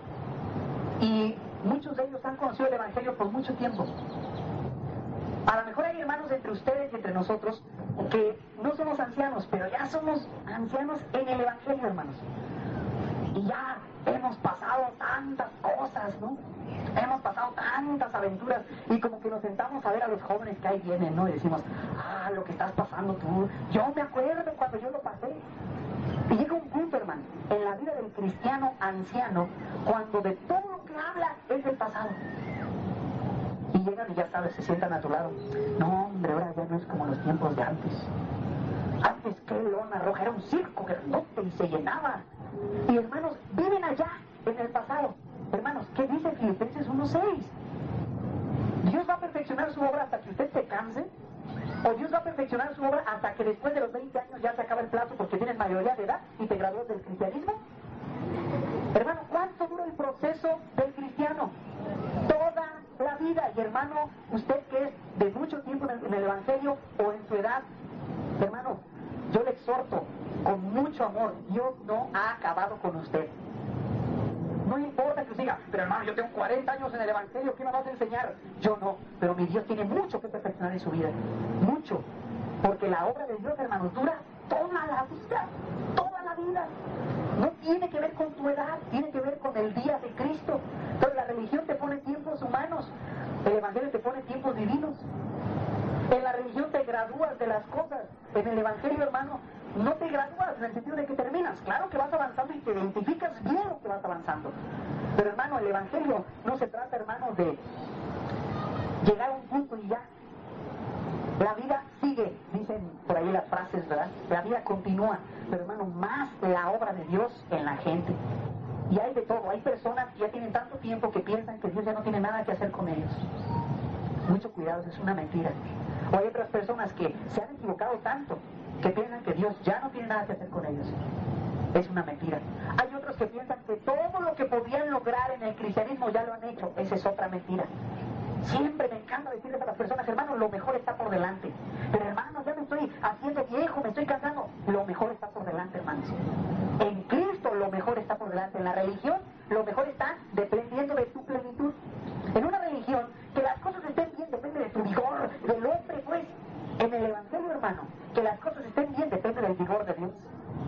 y muchos de ellos han conocido el Evangelio por mucho tiempo. A lo mejor hay hermanos entre ustedes y entre nosotros que no somos ancianos, pero ya somos ancianos en el Evangelio, hermanos. Y ya hemos pasado tantas cosas, ¿no? Hemos pasado tantas aventuras y como que nos sentamos a ver a los jóvenes que ahí vienen, ¿no? Y decimos, ah, lo que estás pasando tú, yo me acuerdo cuando yo lo pasé. Y llega un punto, hermano, en la vida del cristiano anciano, cuando de todo lo que habla es del pasado. Y llegan y ya sabes, se sientan a tu lado. No, hombre, ahora ya no es como los tiempos de antes. Antes, qué lona roja, era un circo grandote y se llenaba. Y hermanos, viven allá, en el pasado. Hermanos, ¿qué dice Filipenses uno seis? ¿Dios va a perfeccionar su obra hasta que usted se canse? ¿O Dios va a perfeccionar su obra hasta que después de los veinte años ya se acaba el plazo porque tienes mayoría de edad y te gradúas del cristianismo? Hermano, ¿cuánto dura el proceso del cristiano? Toda la vida. Y hermano, usted que es de mucho tiempo en el, en el Evangelio o en su edad, hermano, yo le exhorto con mucho amor, Dios no ha acabado con usted. No importa que usted diga, pero hermano, yo tengo cuarenta años en el Evangelio, ¿qué me vas a enseñar? Yo no, pero mi Dios tiene mucho que perfeccionar en su vida, mucho, porque la obra de Dios, hermanos, dura toda la vida, toda la vida. No tiene que ver con tu edad, tiene que ver con el día de Cristo. Entonces la religión te pone tiempos humanos, el Evangelio te pone tiempos divinos. En la religión te gradúas de las cosas, en el Evangelio, hermano, no te gradúas gradúas en el sentido de que terminas. Claro que vas avanzando y te identificas bien lo que vas avanzando. Pero hermano, el Evangelio no se trata, hermano, de llegar a un punto y ya. La vida sigue, dicen por ahí las frases, ¿verdad? La vida continúa, pero hermano, más la obra de Dios en la gente. Y hay de todo, hay personas que ya tienen tanto tiempo que piensan que Dios ya no tiene nada que hacer con ellos. Mucho cuidado, es una mentira. O hay otras personas que se han equivocado tanto que piensan que Dios ya no tiene nada que hacer con ellos. Es una mentira. Hay otros que piensan que todo lo que podían lograr en el cristianismo ya lo han hecho. Esa es otra mentira. Siempre me encanta decirles a las personas, hermanos, lo mejor está por delante. Pero hermanos, ya me estoy haciendo viejo, me estoy cansando. Lo mejor está por delante, hermanos. En Cristo lo mejor está por delante. En la religión lo mejor está dependiendo de tu plenitud. En una religión, que las cosas estén bien depende de tu vigor, del hombre, pues. En el Evangelio, hermano, que las cosas estén bien depende del vigor de Dios,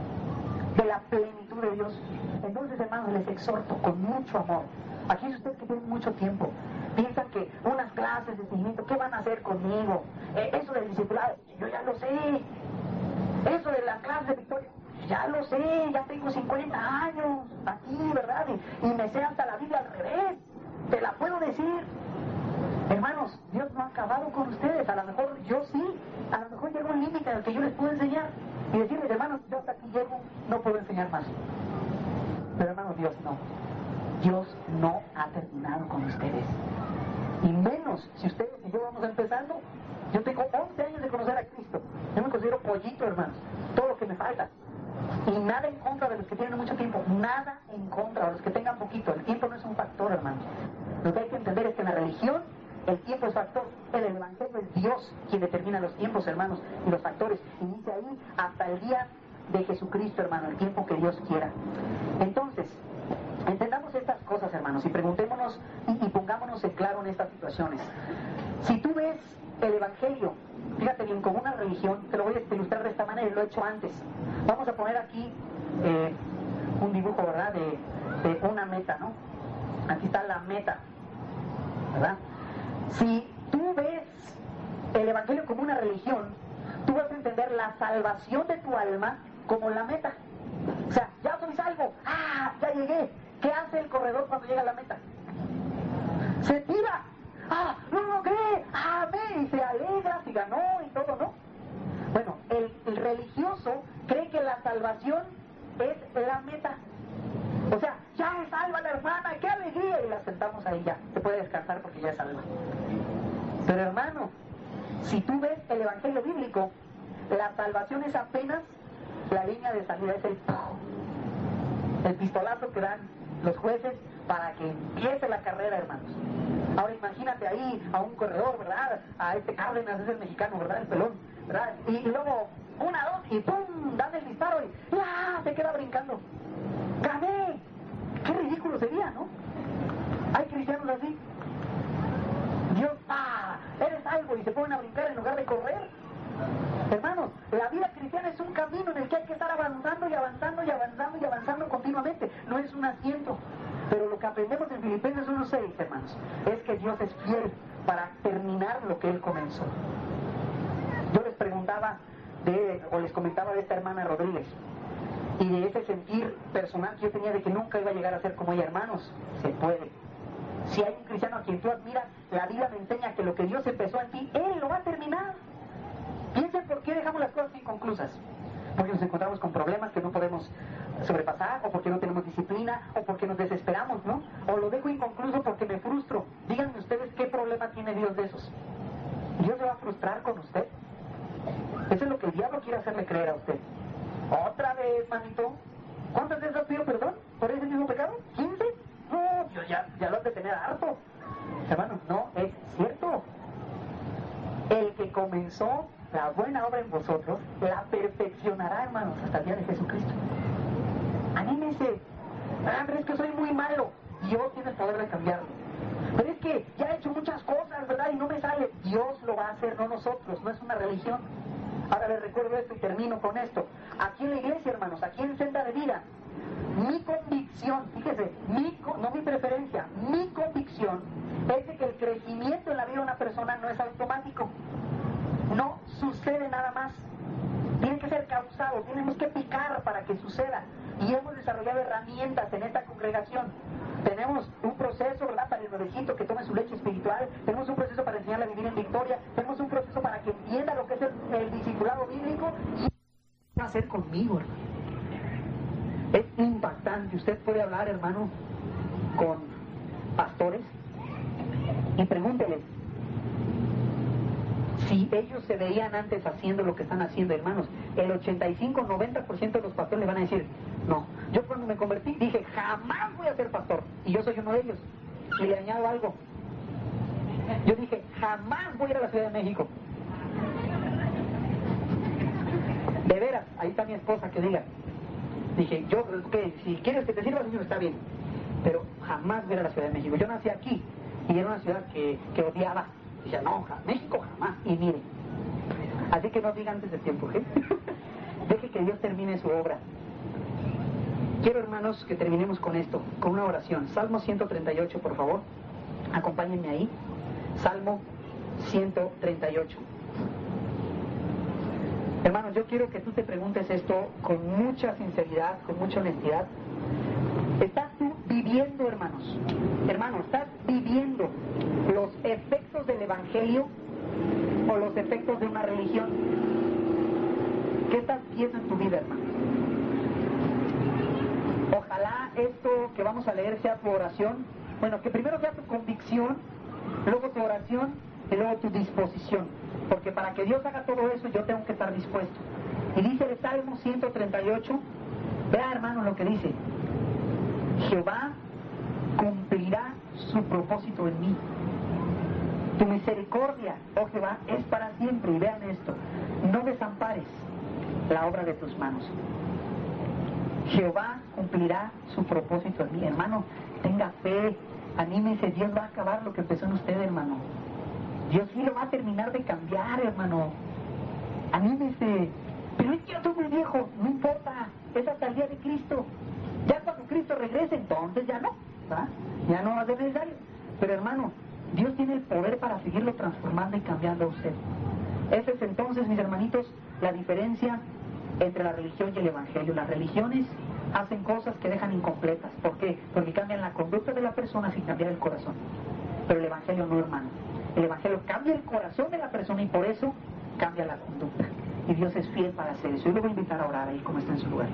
de la plenitud de Dios. Entonces, hermanos, les exhorto con mucho amor. Aquí es ustedes que tienen mucho tiempo, piensan que unas clases de seguimiento, ¿qué van a hacer conmigo? Eh, eso del discipulado, yo ya lo sé. Eso de la clase de victoria, ya lo sé, ya tengo cincuenta años aquí, ¿verdad? Y, y me sé hasta la Biblia al revés, te la puedo decir. Hermanos, Dios no ha acabado con ustedes. A lo mejor yo sí, a lo mejor llega un límite al que yo les puedo enseñar y decirles, hermanos, yo hasta aquí llego, no puedo enseñar más. Pero hermanos, Dios no. Dios no ha terminado con ustedes. Y menos si ustedes y yo vamos empezando. Yo tengo once años de conocer a Cristo. Yo me considero pollito, hermanos. Todo lo que me falta. Y nada en contra de los que tienen mucho tiempo. Nada en contra de los que tengan poquito. El tiempo no es un factor, hermanos. Lo que hay que entender es que en la religión el tiempo es factor. En el Evangelio es Dios quien determina los tiempos, hermanos, y los factores. Y dice ahí hasta el día de Jesucristo, hermano, el tiempo que Dios quiera. Entonces, entendamos estas cosas, hermanos, y preguntémonos y, y pongámonos en claro en estas situaciones. Si tú ves el Evangelio, fíjate bien, como una religión, te lo voy a ilustrar de esta manera, y lo he hecho antes. Vamos a poner aquí eh, un dibujo, ¿verdad?, de, de una meta, ¿no? Aquí está la meta, ¿verdad? Si tú ves el Evangelio como una religión, tú vas a entender la salvación de tu alma como la meta. O sea, ya soy salvo, ¡ah, ya llegué! ¿Qué hace el corredor cuando llega a la meta? Se tira, ¡ah, no lo logré! ¡Ah, ve! Y se alegra, si ganó y todo, ¿no? Bueno, el, el religioso cree que la salvación es la meta. O sea, ya es salva la hermana, ¡qué alegría! Y la sentamos ahí ya, se puede descansar porque ya es salva. Pero hermano, si tú ves el Evangelio bíblico, la salvación es apenas la línea de salida, es el, el pistolazo que dan los jueces para que empiece la carrera, hermanos. Ahora imagínate ahí a un corredor, ¿verdad? A este Cárdenas, es el mexicano, ¿verdad? El pelón, ¿verdad? Y, y luego, una, dos, y ¡pum! Dan el disparo y ¡ah! Se queda brincando. ¡Gané! ¡Qué ridículo sería!, ¿no? Hay cristianos así. Dios, ¡ah! Eres algo y se ponen a brincar en lugar de correr. Hermanos, la vida cristiana es un camino en el que hay que estar avanzando y avanzando y avanzando y avanzando continuamente. No es un asiento. Pero lo que aprendemos en Filipenses uno seis, hermanos, es que Dios es fiel para terminar lo que Él comenzó. Yo les preguntaba, de, o les comentaba de esta hermana Rodríguez, y de ese sentir personal que yo tenía de que nunca iba a llegar a ser como ella. Hermanos, se puede. Si hay un cristiano a quien tú admiras, la Biblia me enseña que lo que Dios empezó en ti, Él lo va a terminar. Piensen por qué dejamos las cosas inconclusas. Porque nos encontramos con problemas que no podemos sobrepasar, o porque no tenemos disciplina, o porque nos desesperamos, ¿no? O lo dejo inconcluso porque me frustro. Díganme ustedes qué problema tiene Dios de esos. ¿Dios se va a frustrar con usted? Eso es lo que el diablo quiere hacerle creer a usted. Otra vez, manito. ¿Cuántas veces has pedido perdón por ese mismo pecado? ¿quince? No, Dios ya, ya lo has de tener harto. Hermanos, no es cierto. El que comenzó la buena obra en vosotros, la perfeccionará, hermanos, hasta el día de Jesucristo. Anímese. Ah, pero es que soy muy malo. Dios tiene el poder de cambiarlo. Pero es que ya he hecho muchas cosas, ¿verdad? Y no me sale. Dios lo va a hacer, no nosotros. No es una religión. Ahora les recuerdo esto y termino con esto. Aquí en la iglesia, hermanos, aquí en Senda de Vida, mi convicción, fíjese, mi, no mi preferencia, mi convicción es de que el crecimiento en la vida de una persona no es automático. No sucede nada más. Tiene que ser causado, tenemos que picar para que suceda. Y hemos desarrollado herramientas en esta congregación. Tenemos un proceso, ¿verdad?, para el nuevecito que tome su leche espiritual. Tenemos un proceso para enseñarle a vivir en victoria. Tenemos un proceso para que entienda lo que es el, el discipulado bíblico. Y va a hacer conmigo, hermano. Es impactante. Usted puede hablar, hermano, con pastores y pregúntele si ellos se veían antes haciendo lo que están haciendo, hermanos. El ochenta y cinco, noventa por ciento de los pastores le van a decir, no, yo cuando me convertí dije, jamás voy a ser pastor, y yo soy uno de ellos. Y le añado algo, yo dije, jamás voy a ir a la Ciudad de México. De veras, ahí está mi esposa que diga, dije, yo, que si quieres que te sirva, Señor, está bien, pero jamás voy a ir a la Ciudad de México. Yo nací aquí y era una ciudad que, que odiaba. Dice, no, México jamás. Y mire, así que no diga antes de tiempo, ¿eh? Deje que Dios termine su obra. Quiero, hermanos, que terminemos con esto, con una oración. Salmo ciento treinta y ocho, por favor. Acompáñenme ahí. Salmo ciento treinta y ocho. Hermanos, yo quiero que tú te preguntes esto con mucha sinceridad, con mucha honestidad. ¿Estás tú viviendo, hermanos? Hermanos, ¿estás viviendo los efectos del Evangelio o los efectos de una religión? ¿Qué estás viendo en tu vida, hermanos? Ojalá esto que vamos a leer sea tu oración. Bueno, que primero sea tu convicción, luego tu oración y luego tu disposición. Porque para que Dios haga todo eso, yo tengo que estar dispuesto. Y dice el Salmo ciento treinta y ocho, vea, hermanos, lo que dice. Jehová cumplirá su propósito en mí. Tu misericordia, oh Jehová, es para siempre. Y vean esto, no desampares la obra de tus manos. Jehová cumplirá su propósito en mí. Hermano, tenga fe, anímese, Dios va a acabar lo que empezó en usted, hermano. Dios sí lo va a terminar de cambiar, hermano. Anímese. Pero es que yo soy muy viejo, no importa, es hasta el día de Cristo. Ya cuando Cristo regrese, entonces ya no, ¿verdad? Ya no va a ser necesario. Pero, hermano, Dios tiene el poder para seguirlo transformando y cambiando a usted. Esa es entonces, mis hermanitos, la diferencia entre la religión y el Evangelio. Las religiones hacen cosas que dejan incompletas. ¿Por qué? Porque cambian la conducta de la persona sin cambiar el corazón. Pero el Evangelio no, hermano. El Evangelio cambia el corazón de la persona y por eso cambia la conducta. Y Dios es fiel para hacer eso. Yo le voy a invitar a orar ahí como está en su lugar.